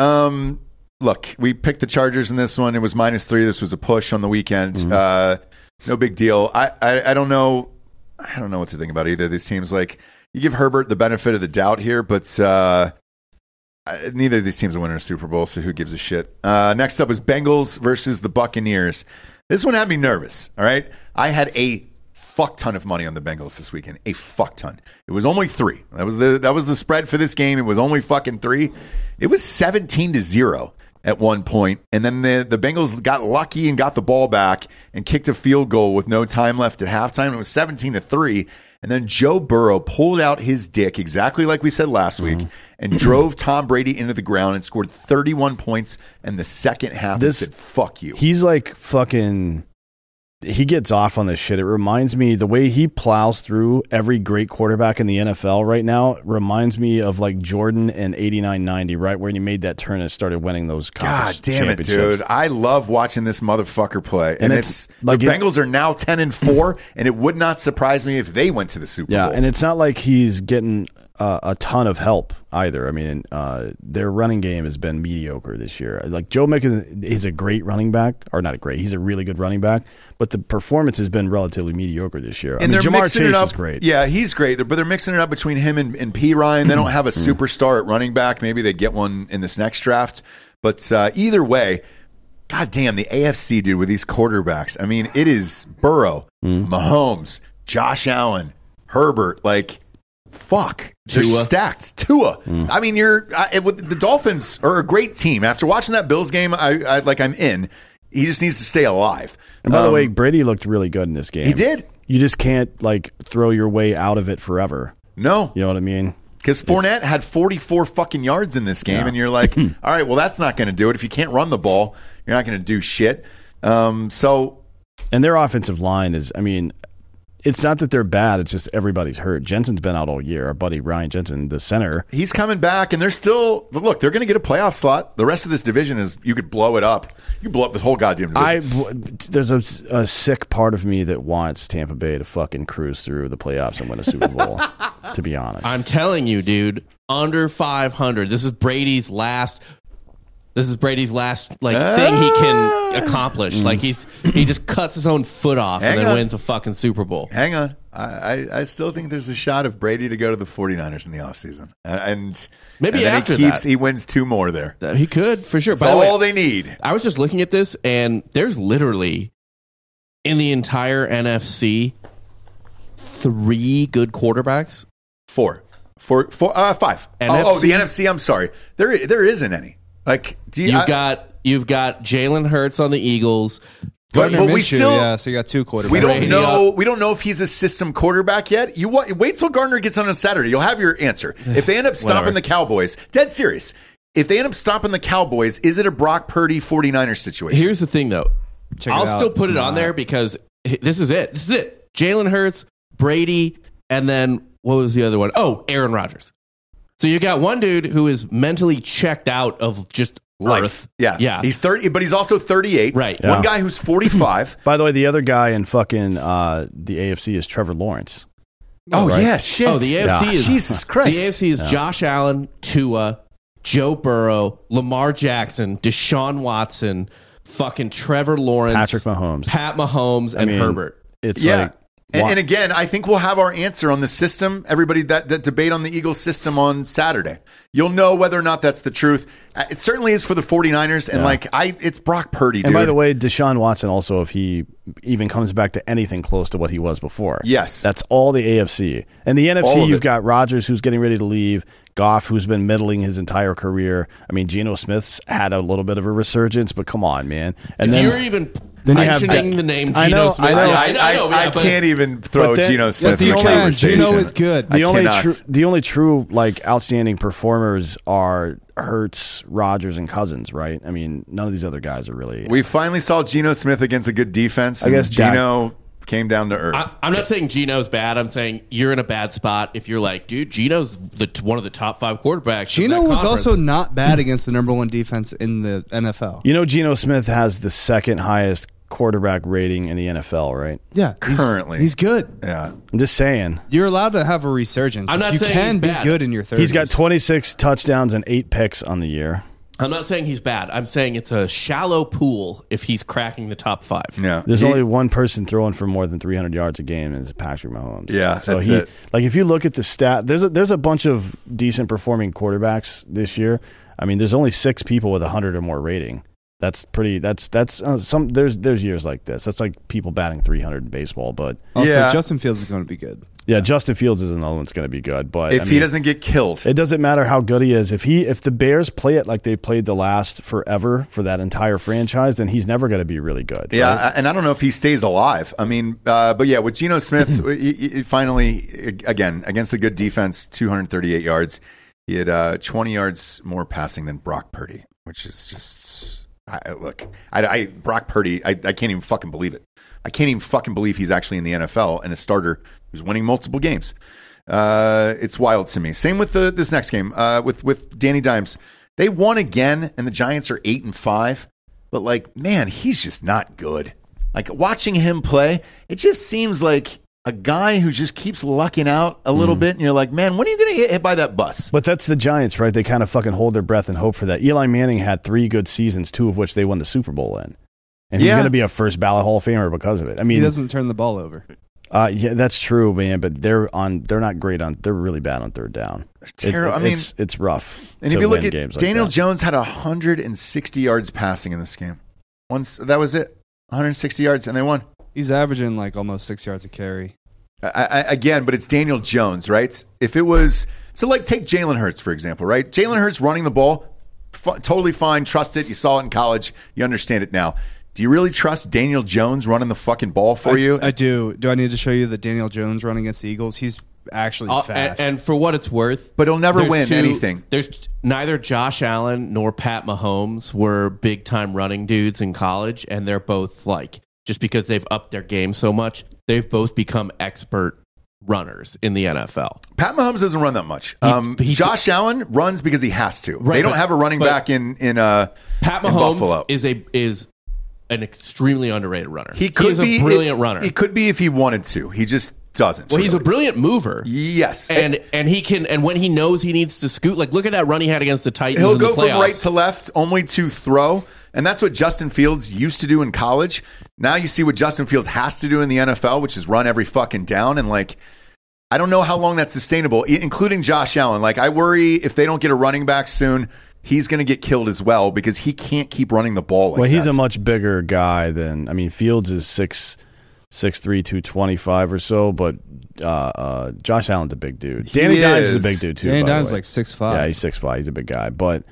Look, we picked the Chargers in this one. It was -3. This was a push on the weekend. No big deal. I don't know. I don't know what to think about either of these teams. Like, you give Herbert the benefit of the doubt here, but neither of these teams are winning a Super Bowl, so who gives a shit? Next up is Bengals versus the Buccaneers. This one had me nervous, all right? I had a fuck ton of money on the Bengals this weekend. A fuck ton. It was only 3. That was the spread for this game. It was only fucking 3. It was 17-0 at one point, and then the Bengals got lucky and got the ball back and kicked a field goal with no time left at halftime. It was 17-3. And then Joe Burrow pulled out his dick, exactly like we said last week, and drove Tom Brady into the ground and scored 31 points in the second half and said, fuck you. He's like fucking... He gets off on this shit. It reminds me, the way he plows through every great quarterback in the NFL right now reminds me of like Jordan in 89-90, right where he made that turn and started winning those conference championships. God damn it, dude. I love watching this motherfucker play. And it's like the Bengals are now 10-4, and it would not surprise me if they went to the Super Bowl. Yeah, and it's not like he's getting a ton of help either. I mean, their running game has been mediocre this year. Like Joe Mixon is a great running back, or not a great. He's a really good running back, but the performance has been relatively mediocre this year. And Jamar Chase is great. Yeah, he's great, but they're mixing it up between him and P. Ryan. They don't have a superstar at running back. Maybe they get one in this next draft. But either way, God damn, the AFC, dude, with these quarterbacks. I mean, it is Burrow, Mahomes, Josh Allen, Herbert, like, fuck. They're stacked. Tua. I mean, the Dolphins are a great team. After watching that Bills game, I'm in. He just needs to stay alive. And by the way, Brady looked really good in this game. He did. You just can't, throw your way out of it forever. No. You know what I mean? Because Fournette had 44 fucking yards in this game, and you're like, all right, well, that's not going to do it. If you can't run the ball, you're not going to do shit. And their offensive line is, I mean, it's not that they're bad. It's just everybody's hurt. Jensen's been out all year. Our buddy Ryan Jensen, the center. He's coming back, and they're still – look, they're going to get a playoff slot. The rest of this division is – you could blow it up. You blow up this whole goddamn division. There's a sick part of me that wants Tampa Bay to fucking cruise through the playoffs and win a Super Bowl, to be honest. I'm telling you, dude, under 500. This is Brady's last thing he can accomplish. Like he just cuts his own foot off and then wins a fucking Super Bowl. Hang on. I still think there's a shot of Brady to go to the 49ers in the offseason. And maybe and after he wins 2 more there. He could, for sure. That's all they need. I was just looking at this, and there's literally, in the entire NFC, 3 good quarterbacks. 5. NFC? The NFC, I'm sorry. There isn't any. Like, you've got Jalen Hurts on the Eagles. But we still, so you got 2 quarterbacks. We don't know if he's a system quarterback yet. Wait till Gardner gets on Saturday. You'll have your answer. If they end up stopping the Cowboys, dead serious. If they end up stopping the Cowboys, is it a Brock Purdy 49ers situation? Here's the thing, though. I'll still put it on there because this is it. Jalen Hurts, Brady, and then what was the other one? Oh, Aaron Rodgers. So you got one dude who is mentally checked out of just life. Earth. Yeah. He's 30, but he's also 38. Right. One guy who's 45. By the way, the other guy in fucking the AFC is Trevor Lawrence. Oh, right? Yeah, shit. Oh, the AFC is... Jesus Christ. The AFC is Josh Allen, Tua, Joe Burrow, Lamar Jackson, Deshaun Watson, fucking Trevor Lawrence, Patrick Mahomes, Pat Mahomes, and Herbert. It's And again, I think we'll have our answer on the system. Everybody that debate on the Eagles system on Saturday. You'll know whether or not that's the truth. It certainly is for the 49ers. And it's Brock Purdy, dude. And by the way, Deshaun Watson also, if he even comes back to anything close to what he was before. Yes. That's all the AFC. And the NFC, you've got Rodgers, who's getting ready to leave. Goff, who's been middling his entire career. I mean, Geno Smith's had a little bit of a resurgence, but come on, man. And then you're even mentioning the name Geno Smith. I can't even throw Geno Smith in the conversation. Geno is good. The only true outstanding performers are Hurts, Rodgers, and Cousins, right? I mean, none of these other guys are really. We finally saw Geno Smith against a good defense. I guess Geno came down to earth. I'm not saying Geno's bad. I'm saying you're in a bad spot if you're like, dude, Geno's one of the top 5 quarterbacks. Geno was also not bad against the number 1 defense in the NFL. You know, Geno Smith has the 2nd highest quarterback rating in the NFL, right? Yeah, currently he's good. Yeah, I'm just saying you're allowed to have a resurgence. I'm not saying you can he's be bad. Good in your 30s. He's got 26 touchdowns and 8 picks on the year. I'm not saying he's bad. I'm saying it's a shallow pool if he's cracking the top 5. Yeah, there's only one person throwing for more than 300 yards a game, and it's Patrick Mahomes. Yeah, so that's it. Like if you look at the stat, there's a bunch of decent performing quarterbacks this year. I mean, there's only 6 people with 100 or more rating. That's pretty. That's some. There's years like this. That's like people batting 300 in baseball. But also, Justin Fields is going to be good. Yeah, Justin Fields is another one's going to be good. But if he doesn't get killed, it doesn't matter how good he is. If the Bears play it like they played the last forever for that entire franchise, then he's never going to be really good. Yeah, right? And I don't know if he stays alive. I mean, but yeah, with Geno Smith, he finally again against a good defense, 238 yards. He had 20 yards more passing than Brock Purdy, which is just. Brock Purdy, I can't even fucking believe it. I can't even fucking believe he's actually in the NFL and a starter who's winning multiple games. It's wild to me. Same with this next game with Danny Dimes. They won again, and the Giants are 8-5. But man, he's just not good. Like watching him play, it just seems like a guy who just keeps lucking out a little bit, and you're like, man, when are you going to get hit by that bus? But that's the Giants, right? They kind of fucking hold their breath and hope for that. Eli Manning had 3 good seasons, 2 of which they won the Super Bowl in. And he's going to be a first ballot Hall of Famer because of it. I mean, he doesn't turn the ball over. Yeah, that's true, man. But they're not great on. They're really bad on third down. Terrible. It's rough. And if you look at Daniel Jones had 160 yards passing in this game. Once that was it, 160 yards, and they won. He's averaging like almost 6 yards a carry. Again, but it's Daniel Jones, right? If it was like take Jalen Hurts for example, right? Jalen Hurts running the ball, totally fine. Trust it. You saw it in college. You understand it now. Do you really trust Daniel Jones running the fucking ball for you? I do. Do I need to show you the Daniel Jones running against the Eagles? He's actually fast. And for what it's worth, but he'll never win anything. There's neither Josh Allen nor Pat Mahomes were big time running dudes in college, and they're both like, just because they've upped their game so much, they've both become expert runners in the NFL. Pat Mahomes doesn't run that much. Josh Allen runs because he has to. Right, they don't have a running back in Pat Mahomes Buffalo. is an extremely underrated runner. He could be a brilliant runner. He could be if he wanted to. He just doesn't. Well, he's a brilliant mover. Yes, and he can. And when he knows he needs to scoot, like look at that run he had against the Titans. He'll in the go playoffs. from right to left, only to throw, and that's what Justin Fields used to do in college. Now you see what Justin Fields has to do in the NFL, which is run every fucking down. And like, I don't know how long that's sustainable, including Josh Allen. Like, I worry if they don't get a running back soon, he's going to get killed as well because he can't keep running the ball like that. Well, he's a much bigger guy than, I mean, Fields is 6'3", 225 or so, but Josh Allen's a big dude. Danny Dimes is a big dude, too. Danny Dimes is like 6'5". Yeah, he's 6'5". He's a big guy. But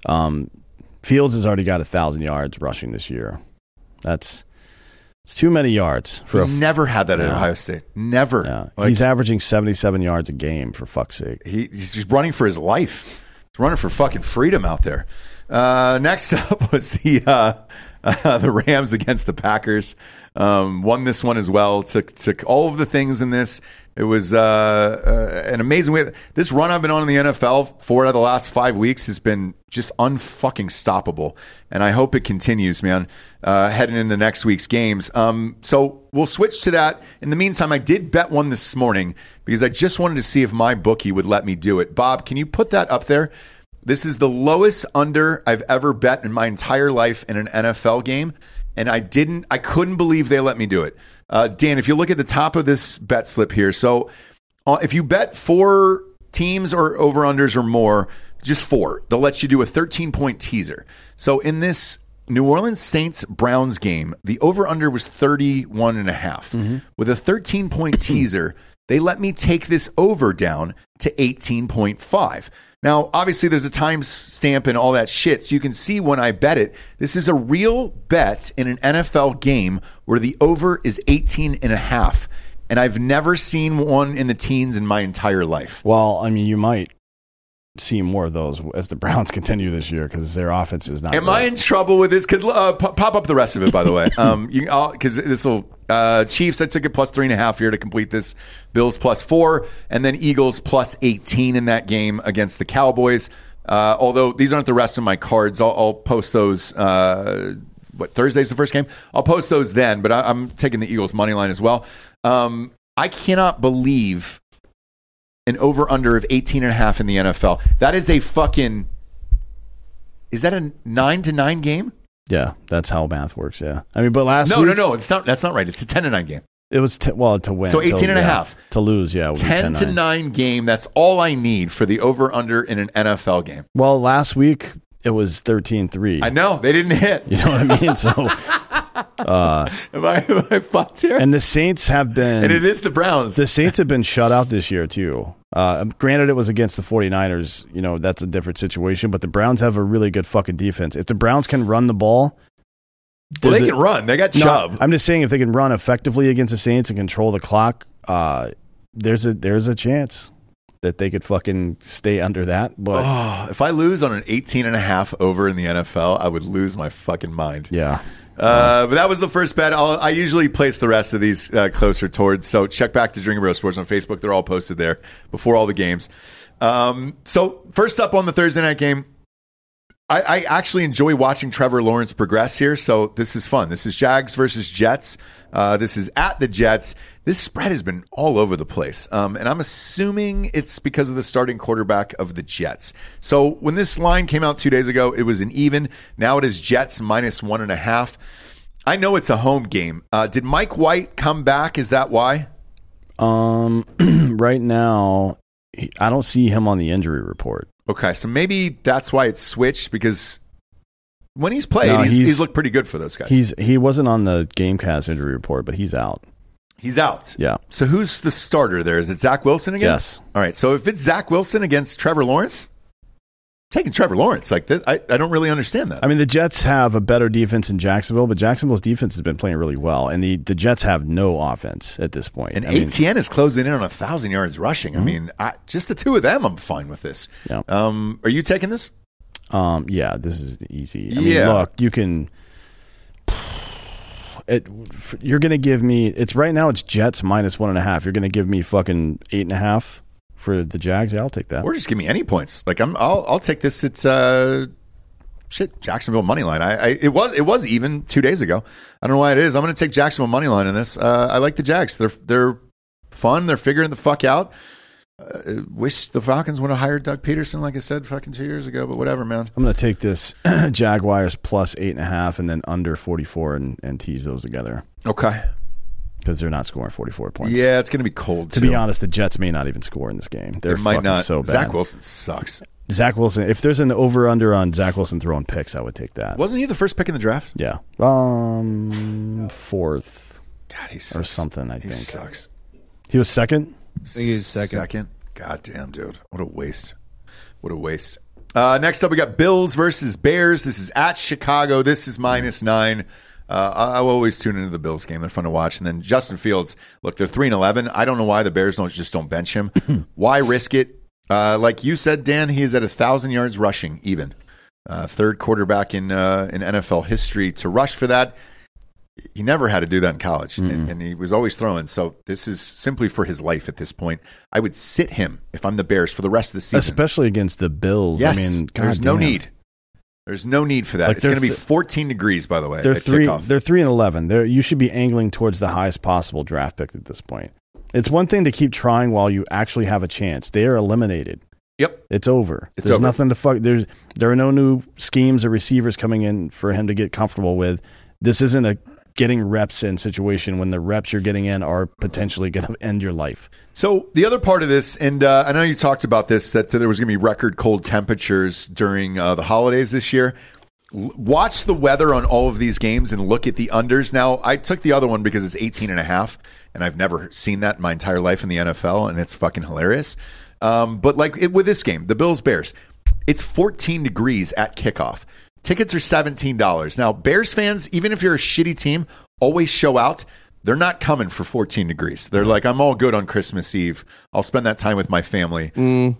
Fields has already got 1,000 yards rushing this year. It's too many yards. Never had that at Ohio State. Never. Yeah. Like, he's averaging 77 yards a game, for fuck's sake. He's running for his life. He's running for fucking freedom out there. Next up was the Rams against the Packers. Won this one as well. Took all of the things in this. It was an amazing way. This run I've been on in the NFL 4 out of the last 5 weeks has been just unfucking stoppable. And I hope it continues, man, heading into next week's games. So we'll switch to that. In the meantime, I did bet one this morning because I just wanted to see if my bookie would let me do it. Bob, can you put that up there? This is the lowest under I've ever bet in my entire life in an NFL game. And I couldn't believe they let me do it. Dan, if you look at the top of this bet slip here, so if you bet 4 teams or over-unders or more, just 4, they'll let you do a 13-point teaser. So in this New Orleans Saints-Browns game, the over-under was 31.5. Mm-hmm. With a 13-point teaser, they let me take this over down to 18.5. Now, obviously, there's a time stamp and all that shit, so you can see when I bet it. This is a real bet in an NFL game where the over is 18.5, and I've never seen one in the teens in my entire life. Well, I mean, you might see more of those as the Browns continue this year because their offense is not. Am I in trouble with this? Because pop up the rest of it, by the way. Because this will Chiefs. I took it plus 3.5 here to complete this. Bills plus 4, and then Eagles plus 18 in that game against the Cowboys. Although these aren't the rest of my cards, I'll post those. Thursday's the first game? I'll post those then. But I'm taking the Eagles money line as well. I cannot believe an over-under of 18.5 in the NFL. That is a fucking... Is that a 9-9 game? Yeah, that's how math works, yeah. I mean, but last week... No, it's not. That's not right. It's a 10-9 game. It was, to win. So 18.5. To lose, yeah. 10-9 game. That's all I need for the over-under in an NFL game. Well, last week, it was 13-3. I know. They didn't hit. You know what I mean? So... Am I fucked here? And the Saints have been... And it is the Browns. The Saints have been shut out this year, too. Granted, it was against the 49ers. You know, that's a different situation. But the Browns have a really good fucking defense. If the Browns can run the ball... Well, they can run. They got Chubb. I'm just saying if they can run effectively against the Saints and control the clock, there's a chance that they could fucking stay under that. But if I lose on an 18.5 over in the NFL, I would lose my fucking mind. Yeah. But that was the first bet. I usually place the rest of these closer towards. So check back to Drinking Bros Sports on Facebook. They're all posted there before all the games. So first up on the Thursday night game, I actually enjoy watching Trevor Lawrence progress here, so this is fun. This is Jags versus Jets. This is at the Jets. This spread has been all over the place, and I'm assuming it's because of the starting quarterback of the Jets. So when this line came out 2 days ago, it was an even. Now it is Jets minus 1.5. I know it's a home game. Did Mike White come back? Is that why? Right now, I don't see him on the injury report. Okay, so maybe that's why it's switched, because when he's played, he's looked pretty good for those guys. He wasn't on the GameCast injury report, but he's out. He's out. Yeah. So who's the starter there? Is it Zach Wilson again? Yes. All right, so if it's Zach Wilson against Trevor Lawrence, taking Trevor Lawrence, like that, I don't really understand that. I mean, the Jets have a better defense in Jacksonville, but Jacksonville's defense has been playing really well, and the Jets have no offense at this point. And ATN is closing in on 1,000 yards rushing. Mm-hmm. I mean, just the two of them, I'm fine with this. Yeah. Are you taking this? Yeah, this is easy. I mean, look, you can. You're going to give me. It's right now. It's Jets minus 1.5. You're going to give me fucking 8.5 for the Jags. Yeah, I'll take that. Or just give me any points. Like I'll take this. It's Jacksonville money line. It was even 2 days ago. I don't know why it is. I'm going to take Jacksonville money line in this. I like the Jags. They're fun. They're figuring the fuck out. Wish the Falcons would have hired Doug Peterson, like I said, fucking 2 years ago. But whatever, man. I'm going to take this Jaguars plus 8.5 and then under 44 and tease those together. Okay. Because they're not scoring 44 points. Yeah, it's going to be cold, To be honest, the Jets may not even score in this game. They might not. So bad. Zach Wilson sucks. Zach Wilson, if there's an over-under on Zach Wilson throwing picks, I would take that. Wasn't he the first pick in the draft? Yeah. Fourth. God, he sucks. Or something, I think. He sucks. He was second? I think he's second. God damn, dude. What a waste. What a waste. Next up, we got Bills versus Bears. This is at Chicago. This is -9. I'll always tune into the Bills game. They're fun to watch. And then Justin Fields, look, they're 3-11. I don't know why the Bears don't bench him. Why risk it? Like you said, Dan, he is at 1,000 yards rushing, even. Third quarterback in NFL history to rush for that. He never had to do that in college, and he was always throwing. So this is simply for his life at this point. I would sit him if I'm the Bears for the rest of the season. Especially against the Bills. Yes, I mean, there's no need. There's no need for that. It's going to be 14 degrees, by the way. They're 3-11. You should be angling towards the highest possible draft pick at this point. It's one thing to keep trying while you actually have a chance. They are eliminated. Yep. It's over. There's nothing to fuck. There are no new schemes or receivers coming in for him to get comfortable with. This isn't a getting reps in situation when the reps you're getting in are potentially going to end your life. So the other part of this, and I know you talked about this, that there was going to be record cold temperatures during the holidays this year. Watch the weather on all of these games and look at the unders. Now, I took the other one because it's 18.5, and I've never seen that in my entire life in the NFL, and it's fucking hilarious. But like with this game, the Bills-Bears, it's 14 degrees at kickoff. Tickets are $17. Now, Bears fans, even if you're a shitty team, always show out. They're not coming for 14 degrees. They're like, I'm all good on Christmas Eve. I'll spend that time with my family. No,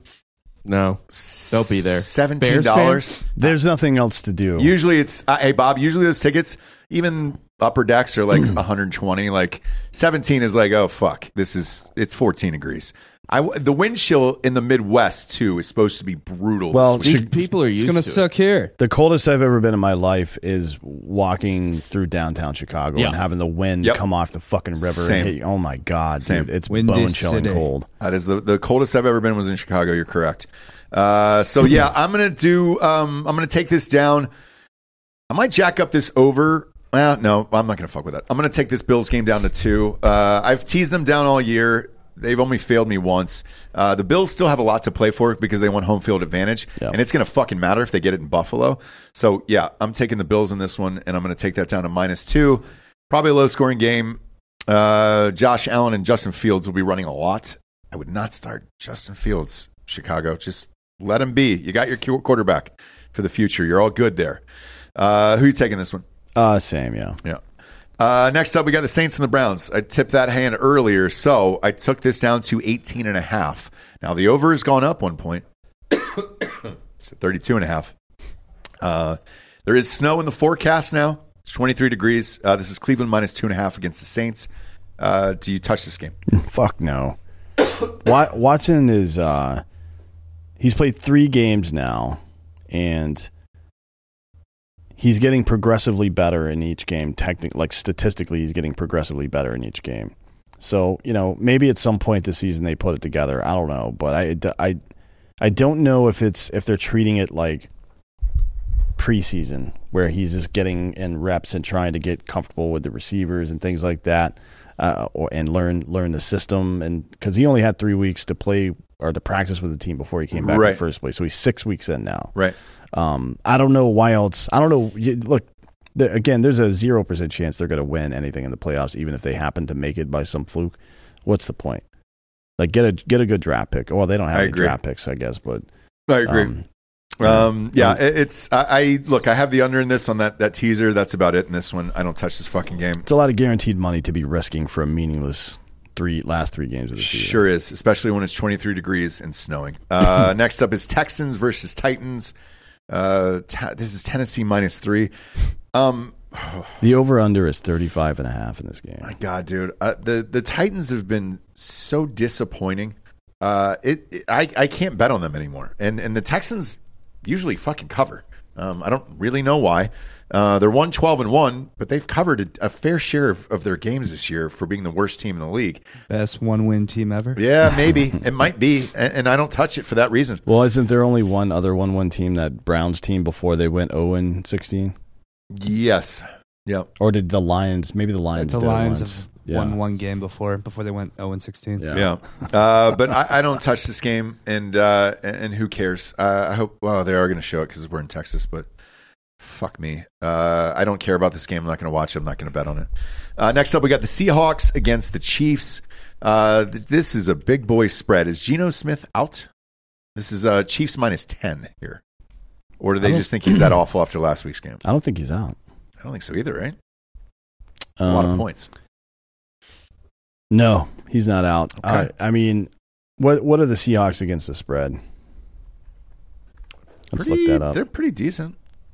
they'll be there. $17. There's nothing else to do. Usually it's, hey, Bob, usually those tickets, even upper decks are like 120. Like 17 is like, oh, fuck. It's 14 degrees. The wind chill in the Midwest, too, is supposed to be brutal. Well, these people are used to it. It's going to suck here. The coldest I've ever been in my life is walking through downtown Chicago and having the wind come off the fucking river and hit you. Oh, my God, dude. It's bone-chilling cold. That is the coldest I've ever been was in Chicago. You're correct. So, yeah, I'm going to take this down. I might jack up this over. No, I'm not going to fuck with that. I'm going to take this Bills game down to 2. I've teased them down all year. They've only failed me once. The Bills still have a lot to play for because they want home field advantage, and it's going to fucking matter if they get it in Buffalo. So, yeah, I'm taking the Bills in this one, and I'm going to take that down to -2. Probably a low-scoring game. Josh Allen and Justin Fields will be running a lot. I would not start Justin Fields, Chicago. Just let him be. You got your quarterback for the future. You're all good there. Who are you taking this one? Same, yeah. Yeah. Next up, we got the Saints and the Browns. I tipped that hand earlier, so I took this down to 18.5. Now, the over has gone up 1 point. It's at 32.5. There is snow in the forecast now. It's 23 degrees. This is Cleveland -2.5 against the Saints. Do you touch this game? Fuck no. Watson is he's played 3 games now, and he's getting progressively better in each game. Like statistically, he's getting progressively better in each game. So, maybe at some point this season they put it together. I don't know, but I don't know if they're treating it like preseason, where he's just getting in reps and trying to get comfortable with the receivers and things like that, and learn the system. And because he only had 3 weeks to play or to practice with the team before he came back in the first place, so he's 6 weeks in now. Right. I don't know why else. I don't know. Look. Again, there's a 0% chance they're going to win anything in the playoffs, even if they happen to make it by some fluke. What's the point? Like, get a good draft pick. Well, they don't have any draft picks, I guess, but I agree. I have the under in this on that teaser. That's about it in this one. I don't touch this fucking game. It's a lot of guaranteed money to be risking for a meaningless last three games of the season. Sure is, especially when it's 23 degrees and snowing. Next up is Texans versus Titans. This is Tennessee -3. The over-under is 35.5 in this game. My God, dude. The Titans have been so disappointing. I can't bet on them anymore. And the Texans usually fucking cover. I don't really know why. They're 1-12-1, but they've covered a fair share of their games this year for being the worst team in the league. Best one-win team ever? Yeah, maybe. It might be. And I don't touch it for that reason. Well, isn't there only one other 1-1 team, that Browns team, before they went 0-16? Yes. Yeah. Or did the Lions? Maybe the Lions. The Lions have won one game before they went 0-16. Yeah. But I don't touch this game, and who cares? I hope. Well, they are going to show it because we're in Texas, but fuck me. I don't care about this game. I'm not going to watch it. I'm not going to bet on it. Next up, we got the Seahawks against the Chiefs. This is a big boy spread. Is Geno Smith out? This is Chiefs -10 here. Or do they just think he's that awful after last week's game? I don't think he's out. I don't think so either, right? That's a lot of points. No, he's not out. Okay. I mean, what are the Seahawks against the spread? Let's look that up. They're pretty decent.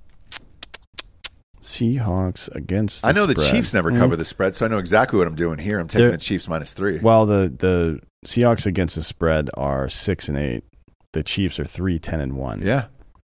Seahawks against the I know spread. The Chiefs never cover the spread, so I know exactly what I'm doing here. I'm taking the Chiefs -3. Well, the Seahawks against the spread are 6-8. The Chiefs are 3-10-1. Yeah.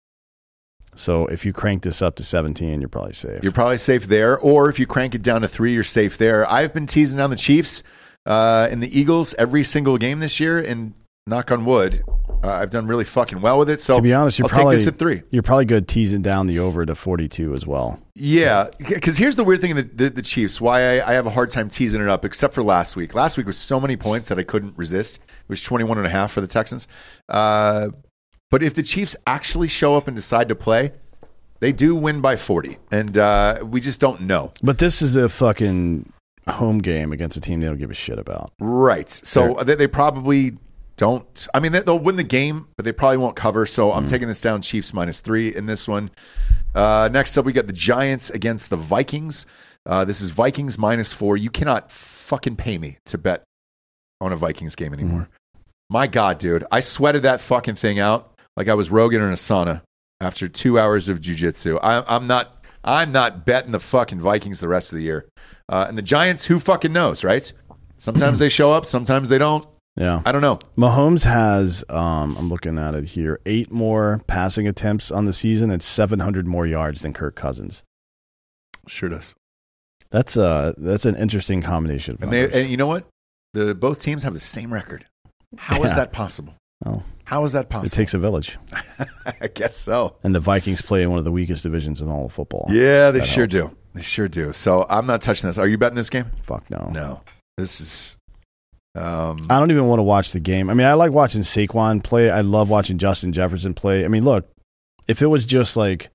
So if you crank this up to 17, you're probably safe. You're probably safe there. Or if you crank it down to 3, you're safe there. I've been teasing down the Chiefs and the Eagles every single game this year, and knock on wood, I've done really fucking well with it. So to be honest, I'll take this at 3. You're probably good teasing down the over to 42 as well. Yeah, because here's the weird thing in the Chiefs, why I have a hard time teasing it up, except for last week. Last week was so many points that I couldn't resist. It was 21.5 for the Texans. But if the Chiefs actually show up and decide to play, they do win by 40. And we just don't know. But this is a fucking home game against a team they don't give a shit about. Right. So they probably don't. I mean, they'll win the game, but they probably won't cover. So I'm taking this down, Chiefs -3 in this one. Next up, we got the Giants against the Vikings. This is Vikings -4. You cannot fucking pay me to bet on a Vikings game anymore. My God, dude. I sweated that fucking thing out like I was Rogan in a sauna after 2 hours of jiu-jitsu. I'm not betting the fucking Vikings the rest of the year. And the Giants, who fucking knows, right? Sometimes they show up, sometimes they don't. Yeah. I don't know. Mahomes has, I'm looking at it here, 8 more passing attempts on the season and 700 more yards than Kirk Cousins. Sure does. That's an interesting combination of numbers. And you know what? Both teams have the same record. How is that possible? Oh. How is that possible? It takes a village. I guess so. And the Vikings play in one of the weakest divisions in all of football. Yeah, they sure do. They sure do. So I'm not touching this. Are you betting this game? Fuck no. No. This is... I don't even want to watch the game. I mean, I like watching Saquon play. I love watching Justin Jefferson play. I mean, look, if it was just like...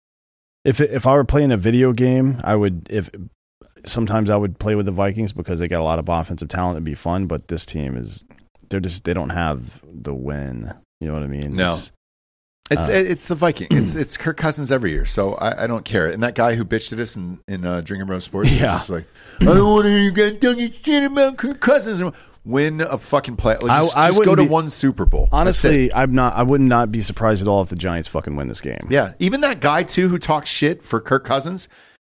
If I were playing a video game, sometimes I would play with the Vikings because they got a lot of offensive talent. It'd be fun, but this team is... They don't have the win. You know what I mean? No. It's the Vikings. It's Kirk Cousins every year, so I don't care. And that guy who bitched at us in Drinking Bros Sports, was just like, I don't want to hear you guys talking shit about Kirk Cousins. Win a fucking play. Just go to one Super Bowl. Honestly, I would not be surprised at all if the Giants fucking win this game. Yeah, even that guy too who talks shit for Kirk Cousins.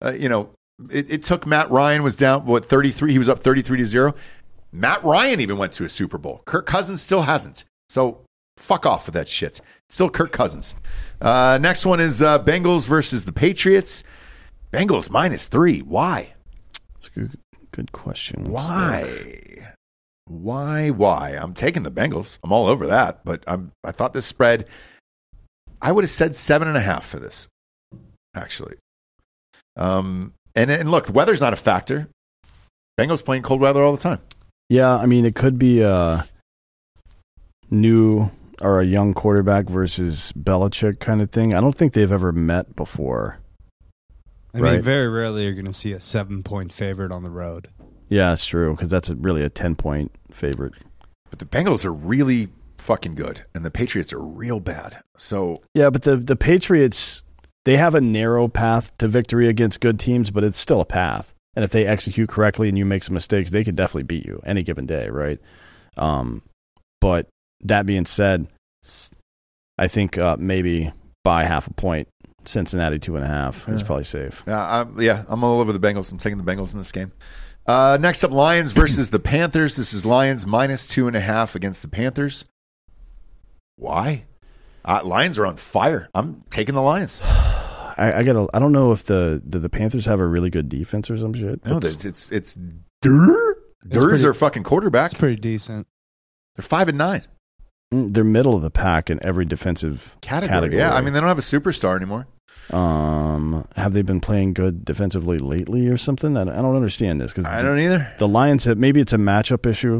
It took Matt Ryan was down 33. He was up 33-0. Matt Ryan even went to a Super Bowl. Kirk Cousins still hasn't. So Fuck off with that shit. It's still Kirk Cousins. Next one is Bengals versus the Patriots. Bengals -3. Why? That's a good question. Why? Why? I'm taking the Bengals. I'm all over that. But I thought this spread, I would have said 7.5 for this, actually. And look, the weather's not a factor. Bengals playing cold weather all the time. Yeah, I mean, it could be a new or a young quarterback versus Belichick kind of thing. I don't think they've ever met before. I mean, very rarely you're going to see a 7-point favorite on the road. Yeah, it's true, because that's really a 10-point favorite. But the Bengals are really fucking good, and the Patriots are real bad. So yeah, but the Patriots, they have a narrow path to victory against good teams, but it's still a path. And if they execute correctly and you make some mistakes, they could definitely beat you any given day, right? But that being said, I think maybe by 0.5 point, Cincinnati 2.5 is probably safe. I'm all over the Bengals. I'm taking the Bengals in this game. Next up, Lions versus the Panthers. This is Lions -2.5 against the Panthers. Why? Lions are on fire. I'm taking the Lions. I don't know if the Panthers have a really good defense or some shit. No, it's Durr's their fucking quarterback. It's pretty decent. They're 5-9. They're middle of the pack in every defensive category. Yeah, I mean, they don't have a superstar anymore. Have they been playing good defensively lately or something? I don't understand this because I don't either. The Lions have, maybe it's a matchup issue.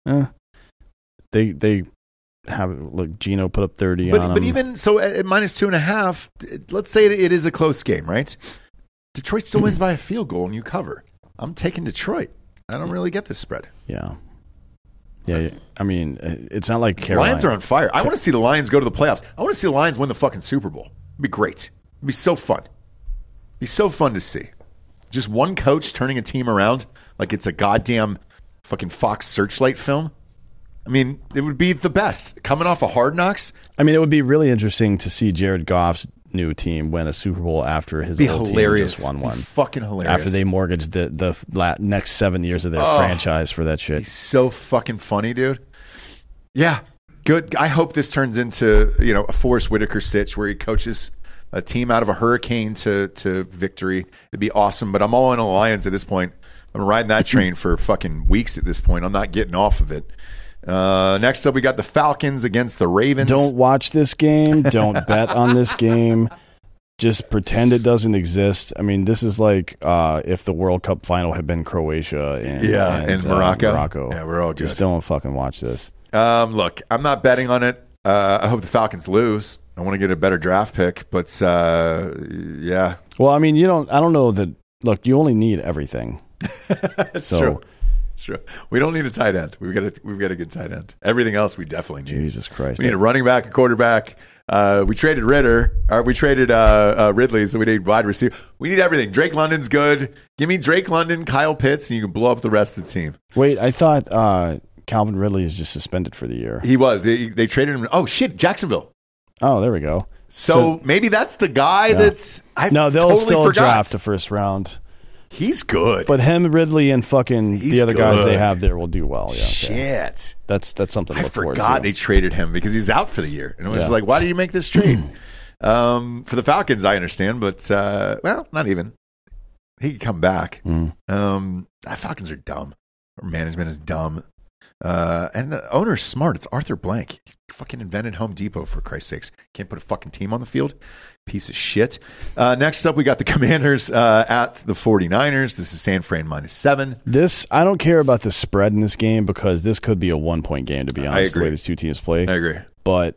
They have, look, Geno put up 30 on them. But even so, at -2.5, let's say it is a close game, right? Detroit still wins by a field goal and you cover. I'm taking Detroit. I don't really get this spread. Yeah. I mean, it's not like Carolina. Lions are on fire. I want to see the Lions go to the playoffs. I want to see the Lions win the fucking Super Bowl. It'd be great. It'd be so fun. It'd be so fun to see. Just one coach turning a team around like it's a goddamn fucking Fox Searchlight film. I mean, it would be the best. Coming off of Hard Knocks. I mean, it would be really interesting to see Jared Goff's new team win a Super Bowl after his old team just won one. Fucking hilarious. After they mortgaged the next 7 years of their franchise for that shit. He's so fucking funny, dude. Yeah, good. I hope this turns into a Forrest Whitaker sitch where he coaches a team out of a hurricane to victory. It'd be awesome. But I'm all in Lions at this point. I'm riding that train for fucking weeks at this point. I'm not getting off of it. Next up, we got the Falcons against the Ravens. Don't watch this game. Don't bet on this game. Just pretend it doesn't exist. I mean, this is like if the World Cup final had been Croatia and Morocco. Yeah, we're all good. Just don't fucking watch this. Look, I'm not betting on it. I hope the Falcons lose. I want to get a better draft pick, but yeah. Well, I mean, I don't know that. Look, you only need everything. It's true. It's true. We don't need a tight end. We've got a good tight end. Everything else we definitely need. Jesus Christ. We need a running back, a quarterback. We traded Ridley, so we need wide receiver. We need everything. Drake London's good. Give me Drake London, Kyle Pitts, and you can blow up the rest of the team. Wait, I thought Calvin Ridley is just suspended for the year. He was. They traded him. Oh, shit, Jacksonville. Oh, there we go. So maybe that's the guy that's... they'll totally still forgot. draft the first round. He's good. But him, Ridley, and fucking the other guys they have there will do well. Yeah, shit. That's something to look forward to. I forgot they traded him because he's out for the year. And I was just like, why did you make this trade? For the Falcons, I understand. But, well, not even. He could come back. Falcons are dumb. Our management is dumb. And the owner's smart. It's Arthur Blank. He fucking invented Home Depot, for Christ's sakes. Can't put a fucking team on the field. Piece of shit. Next up, we got the Commanders at the 49ers. This is San Fran -7. I don't care about the spread in this game because this could be a 1-point game, to be honest, the way these two teams play. I agree. But,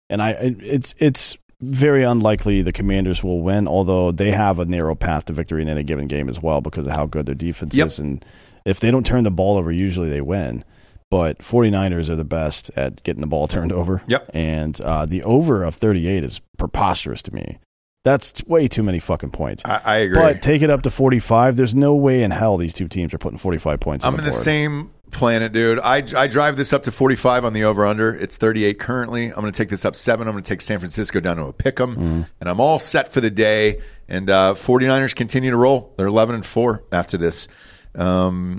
it's very unlikely the Commanders will win, although they have a narrow path to victory in any given game as well because of how good their defense is. And if they don't turn the ball over, usually they win. But 49ers are the best at getting the ball turned over. Yep. And the over of 38 is preposterous to me. That's way too many fucking points. I agree. But take it up to 45. There's no way in hell these two teams are putting 45 points on the board. I'm in the same planet, dude. I drive this up to 45 on the over-under. It's 38 currently. I'm going to take this up 7. I'm going to take San Francisco down to a pick'em. And I'm all set for the day. And 49ers continue to roll. They're 11-4 after this.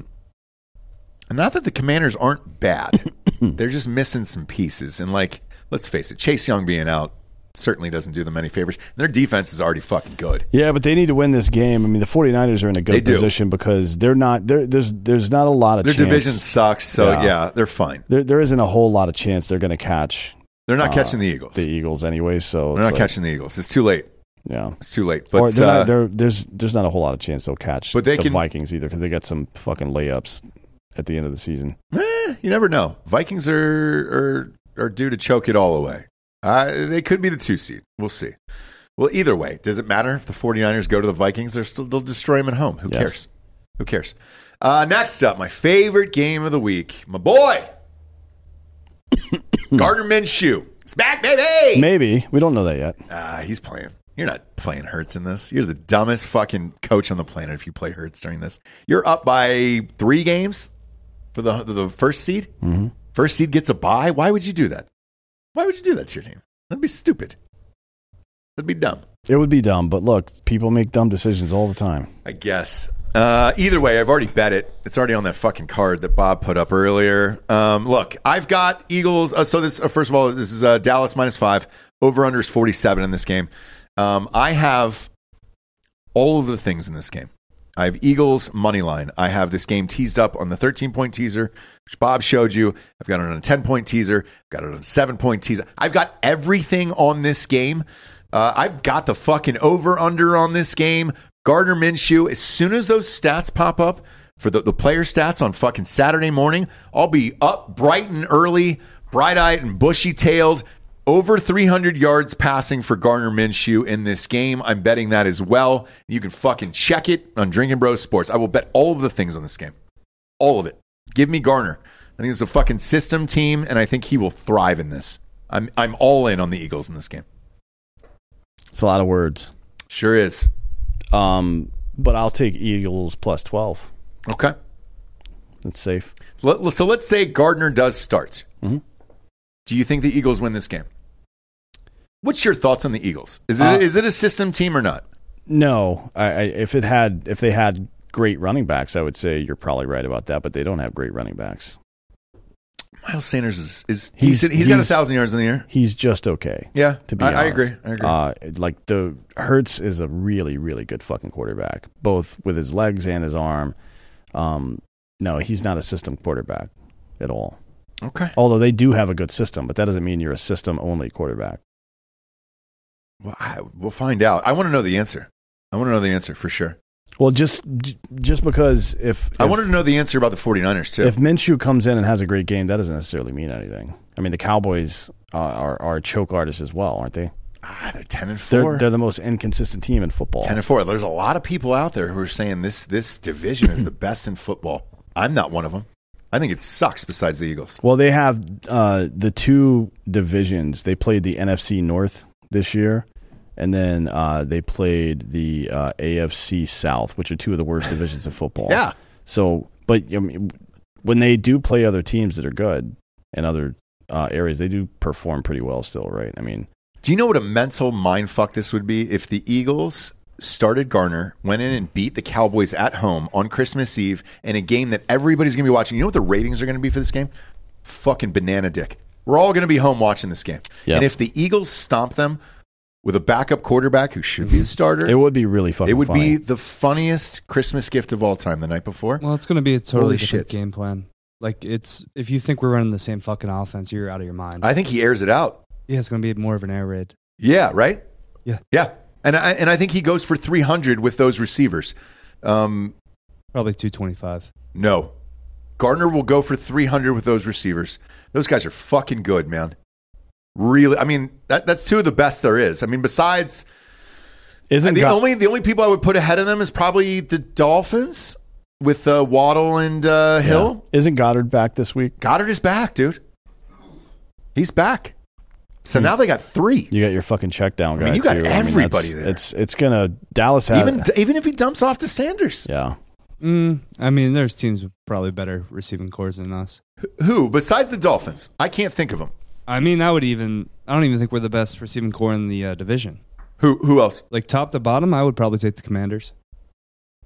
Not that the Commanders aren't bad. They're just missing some pieces. And look, let's face it, Chase Young being out certainly doesn't do them any favors. Their defense is already fucking good. Yeah, but they need to win this game. I mean, the 49ers are in a good position because they're not. There's not a lot of their chance. division sucks, so yeah they're fine. There isn't a whole lot of chance they're going to catch. They're not catching the Eagles. The Eagles anyway, so they're not catching the Eagles. It's too late. Yeah, it's too late. But there's not a whole lot of chance they'll catch the Vikings either because they got some fucking layups at the end of the season. You never know. Vikings are due to choke it all away. They could be the 2 seed. We'll see. Well, either way, does it matter if the 49ers go to the Vikings? They'll destroy them at home. Who cares? Who cares? Next up, my favorite game of the week. My boy, Gardner Minshew. It's back, baby! Maybe. We don't know that yet. He's playing. You're not playing Hurts in this. You're the dumbest fucking coach on the planet if you play Hurts during this. You're up by 3 games for the first seed. Mm-hmm. First seed gets a bye. Why would you do that? Why would you do that to your team? That'd be stupid. That'd be dumb. It would be dumb, but look, people make dumb decisions all the time. I guess. Either way, I've already bet it. It's already on that fucking card that Bob put up earlier. Look, I've got Eagles. So this, first of all, this is Dallas -5. Over/under is 47 in this game. I have all of the things in this game. I have Eagles money line. I have this game teased up on the 13-point teaser, which Bob showed you. I've got it on a 10-point teaser. I've got it on a 7-point teaser. I've got everything on this game. I've got the fucking over-under on this game. Gardner Minshew, as soon as those stats pop up for the player stats on fucking Saturday morning, I'll be up bright and early, bright-eyed and bushy-tailed. Over 300 yards passing for Gardner Minshew in this game. I'm betting that as well. You can fucking check it on Drinking Bros Sports. I will bet all of the things on this game. All of it. Give me Garner. I think it's a fucking system team, and I think he will thrive in this. I'm all in on the Eagles in this game. It's a lot of words. Sure is. But I'll take Eagles +12. Okay. That's safe. So let's say Gardner does start. Mm-hmm. Do you think the Eagles win this game? What's your thoughts on the Eagles? Is it a system team or not? No. If they had great running backs, I would say you're probably right about that, but they don't have great running backs. Miles Sanders is decent. He's got 1,000 yards in the air. He's just okay. Yeah, to be honest. I agree. Like the Hurts is a really, really good fucking quarterback, both with his legs and his arm. No, he's not a system quarterback at all. Okay. Although they do have a good system, but that doesn't mean you're a system-only quarterback. Well, we'll find out. I want to know the answer. I want to know the answer for sure. Well, just because I wanted to know the answer about the 49ers, too. If Minshew comes in and has a great game, that doesn't necessarily mean anything. I mean, the Cowboys are choke artists as well, aren't they? They're 10-4. They're the most inconsistent team in football. 10-4. There's a lot of people out there who are saying this division is the best in football. I'm not one of them. I think it sucks besides the Eagles. Well, they have the 2 divisions. They played the NFC North this year, and then they played the AFC South, which are 2 of the worst divisions of football. Yeah. So, but I mean, when they do play other teams that are good in other areas, they do perform pretty well still, right? I mean, do you know what a mental mindfuck this would be if the Eagles started Garner, went in and beat the Cowboys at home on Christmas Eve in a game that everybody's going to be watching? You know what the ratings are going to be for this game? Fucking banana dick. We're all going to be home watching this game. Yep. And if the Eagles stomp them with a backup quarterback who should be the starter, it would be really fucking It would funny. be the funniest Christmas gift of all time the night before. Well, it's going to be a totally Holy different shit. game plan. Like, if you think we're running the same fucking offense, you're out of your mind. I think he airs it out. Yeah, it's going to be more of an air raid. Yeah, right? Yeah. Yeah. And I think he goes for 300 with those receivers. Probably 225. No. Gardner will go for 300 with those receivers. Those guys are fucking good, man. Really. I mean, that's 2 of the best there is. I mean, besides, the only people I would put ahead of them is probably the Dolphins with Waddle and Hill. Yeah. Isn't Goddard back this week? Goddard is back, dude. He's back. So now they got 3. You got your fucking check down guy. I mean, you got too. everybody there. It's gonna Dallas has even if he dumps off to Sanders. Yeah. I mean, there's teams with probably better receiving cores than us. Who besides the Dolphins? I can't think of them. I mean, I don't even think we're the best receiving core in the division. Who else? Like top to bottom, I would probably take the Commanders.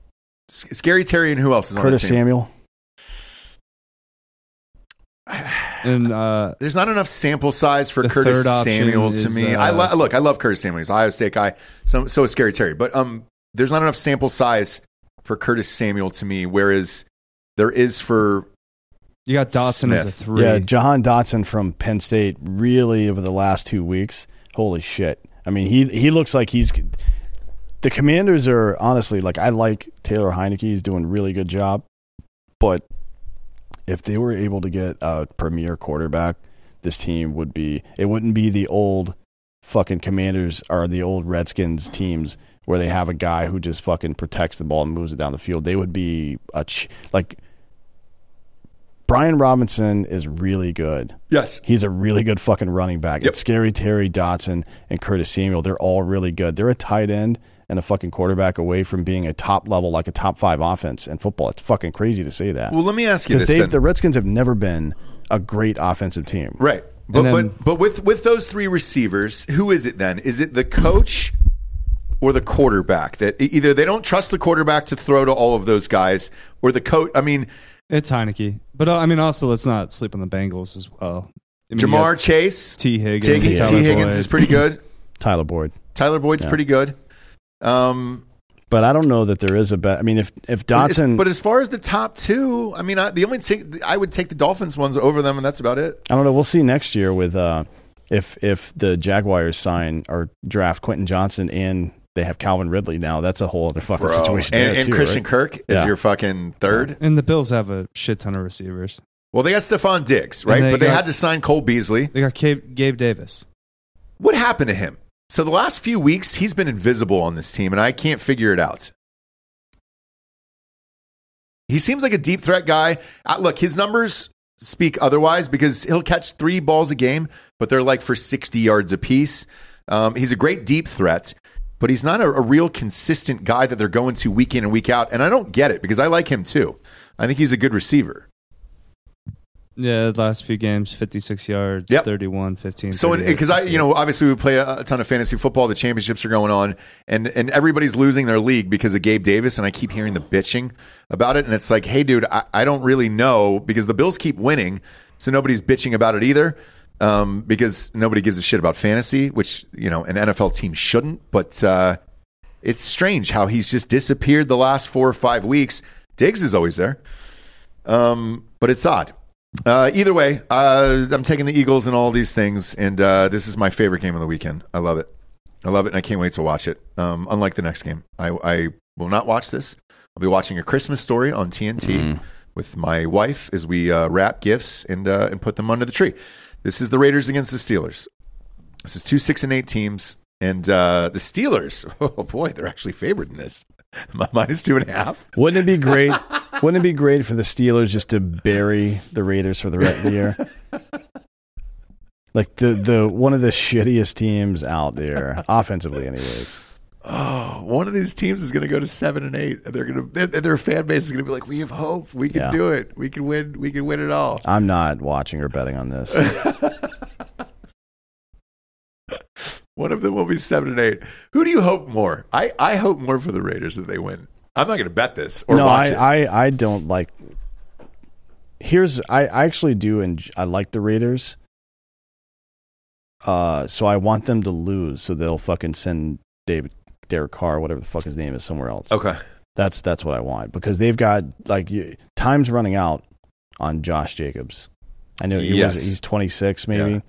Scary Terry and who else is on Curtis the team? Samuel. And there's not enough sample size for Curtis Samuel to me. I love Curtis Samuel. He's an Ohio State guy. So is Scary Terry. But there's not enough sample size for Curtis Samuel to me, whereas there is for you got Dotson Smith. as a 3. Yeah, Jahan Dotson from Penn State really over the last 2 weeks. Holy shit. I mean, he looks like he's – the Commanders are honestly, like, I like Taylor Heineke. He's doing a really good job. But if they were able to get a premier quarterback, this team would be – it wouldn't be the old fucking Commanders or the old Redskins teams where they have a guy who just fucking protects the ball and moves it down the field. They would be like – Brian Robinson is really good. Yes. He's a really good fucking running back. Yep. It's Scary Terry, Dotson, and Curtis Samuel. They're all really good. They're a tight end and a fucking quarterback away from being a top level, like a top 5 offense in football. It's fucking crazy to say that. Well, let me ask you this Because then. the Redskins have never been a great offensive team. Right. But with those 3 receivers, who is it then? Is it the coach or the quarterback? That either they don't trust the quarterback to throw to all of those guys, or the coach. I mean, it's Heineke. But, I mean, also, let's not sleep on the Bengals as well. I mean, Jamar Chase. T. Higgins. T. Higgins is pretty good. Tyler Boyd. Tyler Boyd's pretty good. But I don't know that there is a bet. I mean, if Dotson. But as far as the top 2, I mean, I would take the Dolphins ones over them, and that's about it. I don't know. We'll see next year with if the Jaguars sign or draft Quentin Johnson and they have Calvin Ridley now. That's a whole other fucking situation. And Christian Kirk is your fucking third. And the Bills have a shit ton of receivers. Well, they got Stephon Diggs, right? But they had to sign Cole Beasley. They got Gabe Davis. What happened to him? So the last few weeks, he's been invisible on this team, and I can't figure it out. He seems like a deep threat guy. Look, his numbers speak otherwise because he'll catch 3 balls a game, but they're like for 60 yards apiece. He's a great deep threat, but he's not a real consistent guy that they're going to week in and week out. And I don't get it because I like him too. I think he's a good receiver. Yeah, the last few games, 56 yards, 31, 15. So, because obviously we play a ton of fantasy football. The championships are going on, and everybody's losing their league because of Gabe Davis. And I keep hearing the bitching about it. And it's like, hey, dude, I don't really know because the Bills keep winning, so nobody's bitching about it either. Because nobody gives a shit about fantasy, which an NFL team shouldn't. But it's strange how he's just disappeared the last 4 or 5 weeks. Diggs is always there, but it's odd. Either way, I'm taking the Eagles and all these things, and this is my favorite game of the weekend. I love it, and I can't wait to watch it. Unlike the next game, I will not watch this. I'll be watching A Christmas Story on TNT with my wife as we wrap gifts and put them under the tree. This is the Raiders against the Steelers. This is 2 6-8 teams, and the Steelers. Oh boy, they're actually favored in this. Minus 2.5. Wouldn't it be great? Wouldn't it be great for the Steelers just to bury the Raiders for the rest of the year? Like the one of the shittiest teams out there, offensively, anyways. Oh, one of these teams is going to go to 7-8. And their fan base is going to be like, "We have hope. We can do it. We can win. We can win it all." I'm not watching or betting on this. One of them will be 7-8. Who do you hope more? I hope more for the Raiders that they win. I'm not going to bet this or watch it. I don't like. I actually do, and I like the Raiders. So I want them to lose, so they'll fucking send Derek Carr, whatever the fuck his name is, somewhere else. Okay, that's what I want because they've got time's running out on Josh Jacobs. I know he's 26, maybe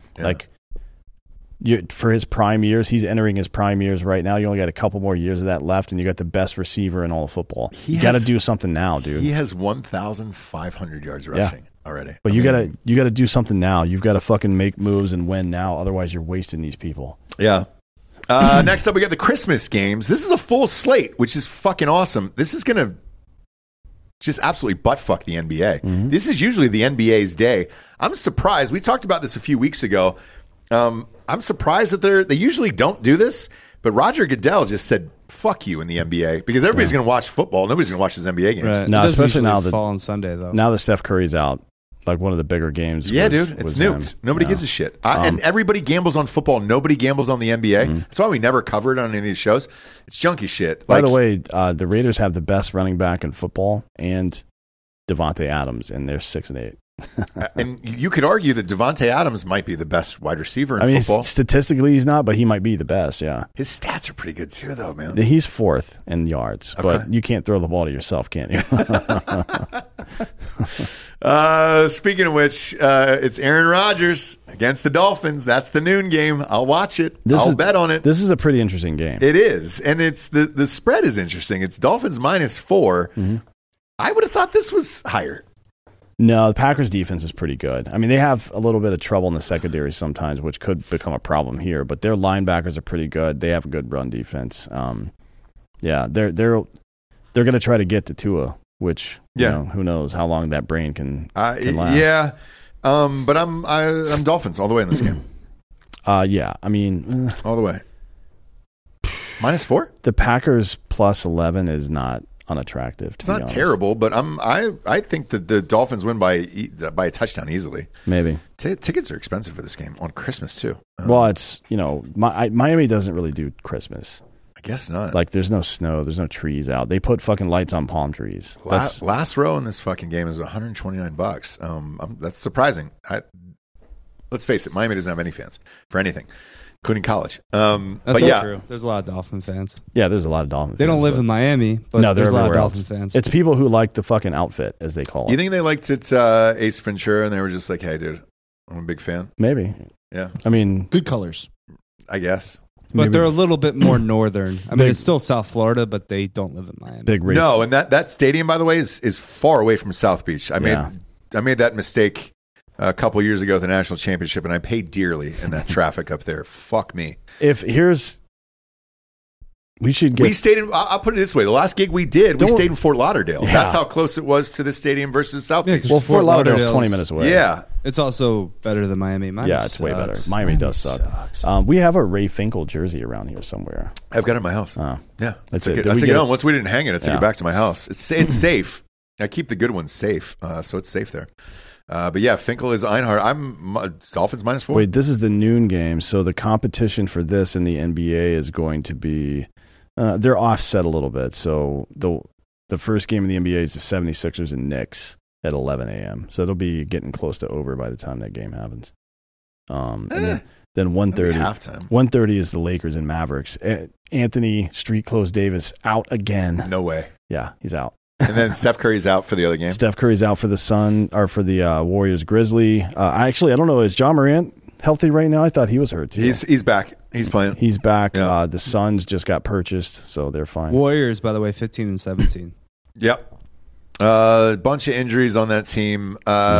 for his prime years. He's entering his prime years right now. You only got a couple more years of that left, and you got the best receiver in all of football. You got to do something now, dude. He has 1,500 yards rushing already. But you got to do something now. You've got to fucking make moves and win now. Otherwise, you're wasting these people. Yeah. Next up, we got the Christmas games. This is a full slate, which is fucking awesome. This is going to just absolutely butt-fuck the NBA. Mm-hmm. This is usually the NBA's day. I'm surprised. We talked about this a few weeks ago. I'm surprised that they usually don't do this, but Roger Goodell just said, fuck you in the NBA because everybody's going to watch football. Nobody's going to watch his NBA games. Right. No, especially now that fall on Sunday, though. Now that Steph Curry's out, like one of the bigger games. Yeah, dude, it's nuked. Nobody gives a shit. And everybody gambles on football. Nobody gambles on the NBA. Mm-hmm. That's why we never cover it on any of these shows. It's junky shit. By the way, the Raiders have the best running back in football and Devontae Adams, and they're 6-8. And you could argue that Devontae Adams might be the best wide receiver in football. Statistically, he's not, but he might be the best, yeah. His stats are pretty good too, though, man. He's 4th in yards, but you can't throw the ball to yourself, can you? Speaking of which, it's Aaron Rodgers against the Dolphins. That's the noon game. I'll watch it. I'll bet on it. This is a pretty interesting game. It is. And it's the spread is interesting. It's Dolphins -4. Mm-hmm. I would have thought this was higher. No, the Packers defense is pretty good. I mean, they have a little bit of trouble in the secondary sometimes, which could become a problem here, but their linebackers are pretty good. They have a good run defense. They're going to try to get to Tua, which who knows how long that brain can last. Yeah. But I'm Dolphins all the way in this game. Yeah, I mean, all the way. -4? The Packers +11 is not unattractive. It's not terrible, but I think that the Dolphins win by a touchdown easily. Maybe tickets are expensive for this game on Christmas too. Well, it's Miami doesn't really do Christmas. I guess not. Like there's no snow, there's no trees out. They put fucking lights on palm trees. Last row in this fucking game is $129. That's surprising. Let's face it, Miami doesn't have any fans for anything, including college. That's not true. There's a lot of Dolphin fans. Yeah, there's a lot of Dolphin fans. They don't live in Miami, but no, there's a lot of else. Dolphin fans. It's people who like the fucking outfit, as they call it. You think they liked it Ace Ventura and they were just like, hey, dude, I'm a big fan? Maybe. Yeah. I mean, good colors, I guess. But they're a little bit more northern. I mean, it's still South Florida, but they don't live in Miami. Big race. No, and that stadium, by the way, is far away from South Beach. I made that mistake a couple years ago at the national championship, and I paid dearly in that traffic up there. Fuck me. We stayed in. I'll put it this way: the last gig we did, we stayed in Fort Lauderdale. Yeah. That's how close it was to the stadium versus South Beach. Well, Fort Lauderdale's 20 minutes away. Yeah, it's also better than Miami. It's way better. Miami does suck. We have a Ray Finkel jersey around here somewhere. I've got it in my house. Yeah, that's it. I took it home. Once we didn't hang it, I took it back to my house. It's safe. I keep the good ones safe, so it's safe there. But yeah, Finkel is Einhard. I'm Dolphins -4. Wait, this is the noon game, so the competition for this in the NBA is going to be. They're offset a little bit. So the first game in the NBA is the 76ers and Knicks at 11 a.m. So it'll be getting close to over by the time that game happens. And then 1:30. 1:30 is the Lakers and Mavericks. Anthony Street Clothes Davis out again. No way. Yeah, he's out. And then Steph Curry's out for the other game. Steph Curry's out for the Warriors Grizzly. I don't know. Is Ja Morant healthy right now? I thought he was hurt too. He's back. He's playing. He's back. Yeah. The Suns just got purchased, so they're fine. Warriors, by the way, 15-17. Yep. A bunch of injuries on that team.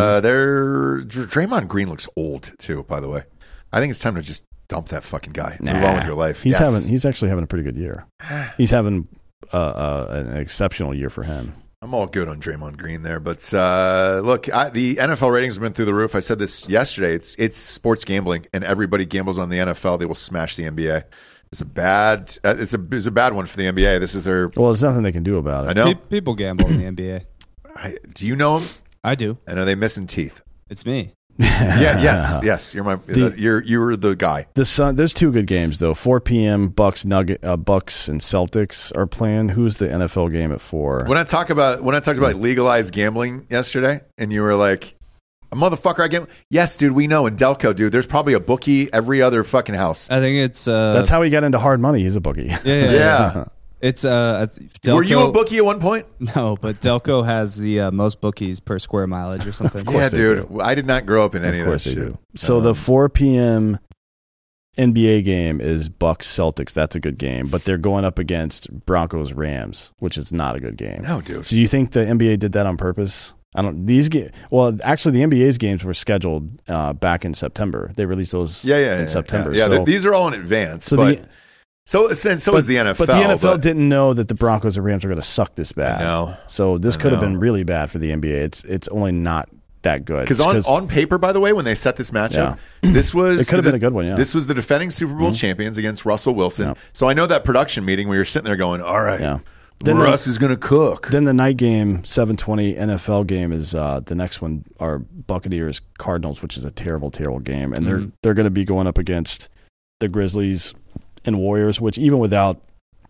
Draymond Green looks old too. By the way, I think it's time to just dump that fucking guy. Move on with your life. He's actually having a pretty good year. He's having an exceptional year for him. I'm all good on Draymond Green there, but look, the NFL ratings have been through the roof. I said this yesterday. It's sports gambling, and everybody gambles on the NFL. They will smash the NBA. It's a bad one for the NBA. This is their. Well, there's nothing they can do about it. I know people gamble in the NBA. Do you know them? I do. And are they missing teeth? It's me. Yes. You're the guy. There's two good games though. 4 p.m. Bucks and Celtics are playing. Who's the NFL game at 4? When I talked about legalized gambling yesterday, and you were like, "A motherfucker, I gamble." Yes, dude, we know in Delco, dude. There's probably a bookie every other fucking house. I think it's that's how he got into hard money. He's a bookie. Yeah. It's Delco, were you a bookie at one point? No, but Delco has the most bookies per square mileage or something. Yeah, dude. I did not grow up in any of that shit. Do. So the 4 p.m. NBA game is Bucks Celtics. That's a good game, but they're going up against Broncos Rams, which is not a good game. No, dude. So you think the NBA did that on purpose? Actually, the NBA's games were scheduled back in September. They released those in September. Yeah, so, these are all in advance. So is the NFL. But the NFL didn't know that the Broncos and Rams were going to suck this bad. No. So this could have been really bad for the NBA. It's only not that good. Because on paper, by the way, when they set this matchup, this was... It could have been a good one, yeah. This was the defending Super Bowl champions against Russell Wilson. Yeah. So I know that production meeting where you're sitting there going, all right, Russ is going to cook. Then the night game, 7:20 NFL game is the next one, are Buccaneers Cardinals, which is a terrible, terrible game. And they're going to be going up against the Grizzlies and Warriors, which even without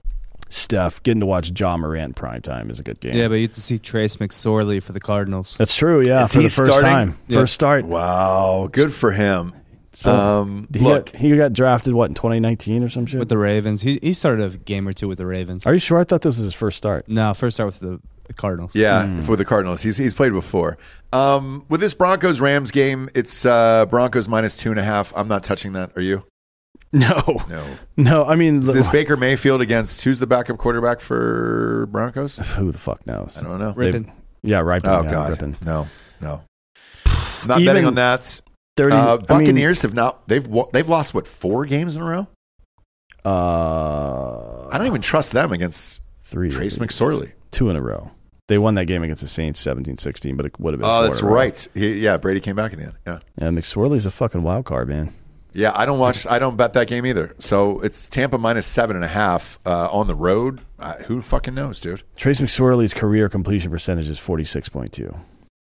Steph. Getting to watch John Morant primetime is a good game. Yeah, but you get to see Trace McSorley for the Cardinals. That's true, yeah, Is for he the first starting? time. Yeah. First start. Wow, good for him. He got drafted, what, in 2019 or some shit? With the Ravens. He started a game or two with the Ravens. Are you sure? I thought this was his first start. No, first start with the Cardinals. Yeah, for the Cardinals. He's played before. With this Broncos-Rams game, it's Broncos minus 2.5. I'm not touching that. Are you? No. I mean, Is this Baker Mayfield against who's the backup quarterback for Broncos? who the fuck knows? I don't know. Rippin. Yeah, right. Oh yeah, God, Rippin. no. I'm not betting on that. 30. Buccaneers have not. They've lost what 4 games in a row. I I don't even trust them against 3. Trace McSorley. 2 in a row. They won that game against the Saints 17-16, but it would have been. Oh, 4 that's in a row. right. Brady came back in the end. Yeah, McSorley's a fucking wild card, man. Yeah, I don't bet that game either. So it's Tampa minus 7.5 on the road. Who fucking knows, dude? Trace McSorley's career completion percentage is 46.2.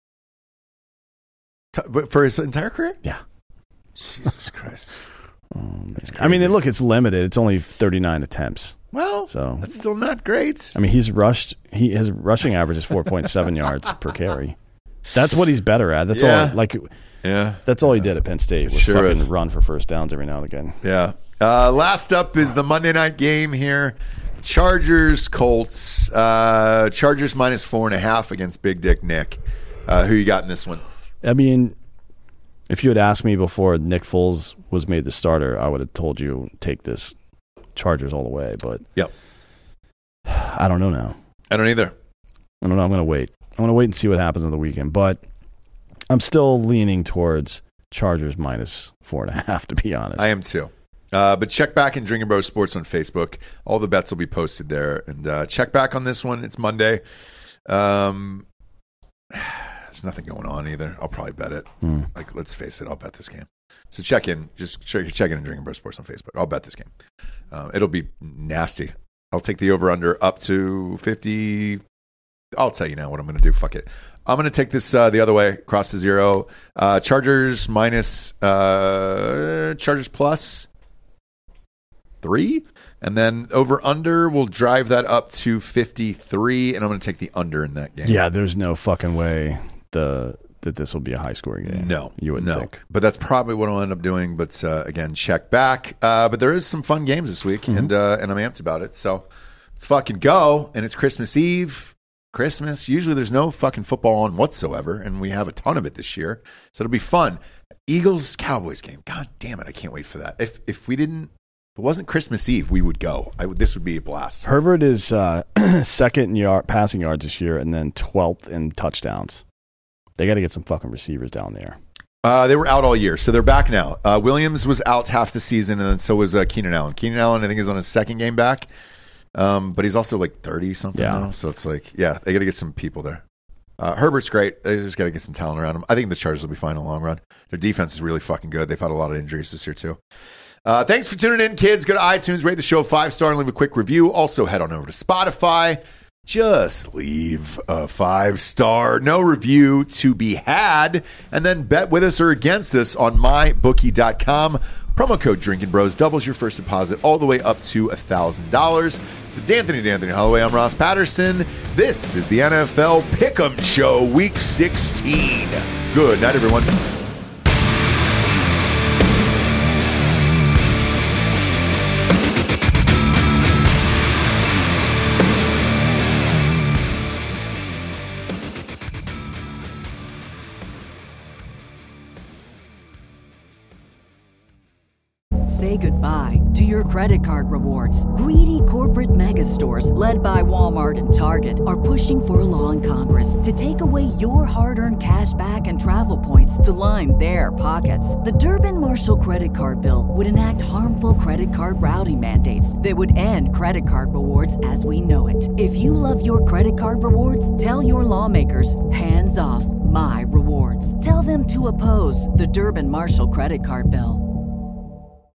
For his entire career? Yeah. Jesus Christ. That's I mean, crazy. look, it's limited. It's only 39 attempts. Well, So that's still not great. I mean, his rushing average is 4.7 yards per carry. That's what he's better at. That's Yeah. all. That's all he did at Penn State was Sure fucking is. run for first downs every now and again. Yeah. Last up is the Monday night game here. Chargers, Colts. Chargers minus 4.5 against Big Dick Nick. Who you got in this one? I mean, if you had asked me before Nick Foles was made the starter, I would have told you take this Chargers all the way. But Yep. I don't know now. I don't either. I don't know. I'm going to wait. I'm going to wait and see what happens on the weekend. But I'm still leaning towards Chargers minus 4.5, to be honest. I am too. But check back in Drinking Bros Sports on Facebook. All the bets will be posted there. And check back on this one. It's Monday. There's nothing going on either. I'll probably bet it. Like, let's face it, I'll bet this game. So check in. Just check in Drinking Bros Sports on Facebook. I'll bet this game. It'll be nasty. I'll take the over-under up to 50. I'll tell you now what I'm going to do. Fuck it. I'm going to take this the other way, cross to 0. Chargers minus, Chargers plus 3. And then over-under, we'll drive that up to 53. And I'm going to take the under in that game. Yeah, there's no fucking way that this will be a high-scoring game. No. You wouldn't think. But that's probably what I'll end up doing. But again, check back. But there is some fun games this week, and I'm amped about it. So let's fucking go. And it's Christmas Eve. Christmas. Usually there's no fucking football on whatsoever, and we have a ton of it this year. So it'll be fun. Eagles-Cowboys game. God damn it. I can't wait for that. If it wasn't Christmas Eve, we would go. This would be a blast. Herbert is second in passing yards this year and then 12th in touchdowns. They got to get some fucking receivers down there. They were out all year, so they're back now. Williams was out half the season, and then so was Keenan Allen. Keenan Allen, I think, is on his second game back, but he's also like 30-something now. So it's like, yeah, they got to get some people there. Herbert's great. They just got to get some talent around him. I think the Chargers will be fine in the long run. Their defense is really fucking good. They've had a lot of injuries this year, too. Thanks for tuning in, kids. Go to iTunes, rate the show 5-star, and leave a quick review. Also, head on over to Spotify. Just leave a 5-star, no review to be had, and then bet with us or against us on mybookie.com. Promo code Drinking Bros doubles your first deposit all the way up to $1,000. With D'Anthony Holloway, I'm Ross Patterson. This is the NFL Pick'em Show, Week 16. Good night, everyone. Say goodbye to your credit card rewards. Greedy corporate mega stores, led by Walmart and Target, are pushing for a law in Congress to take away your hard-earned cash back and travel points to line their pockets. The Durbin-Marshall credit card bill would enact harmful credit card routing mandates that would end credit card rewards as we know it. If you love your credit card rewards, tell your lawmakers, hands off my rewards. Tell them to oppose the Durbin-Marshall credit card bill.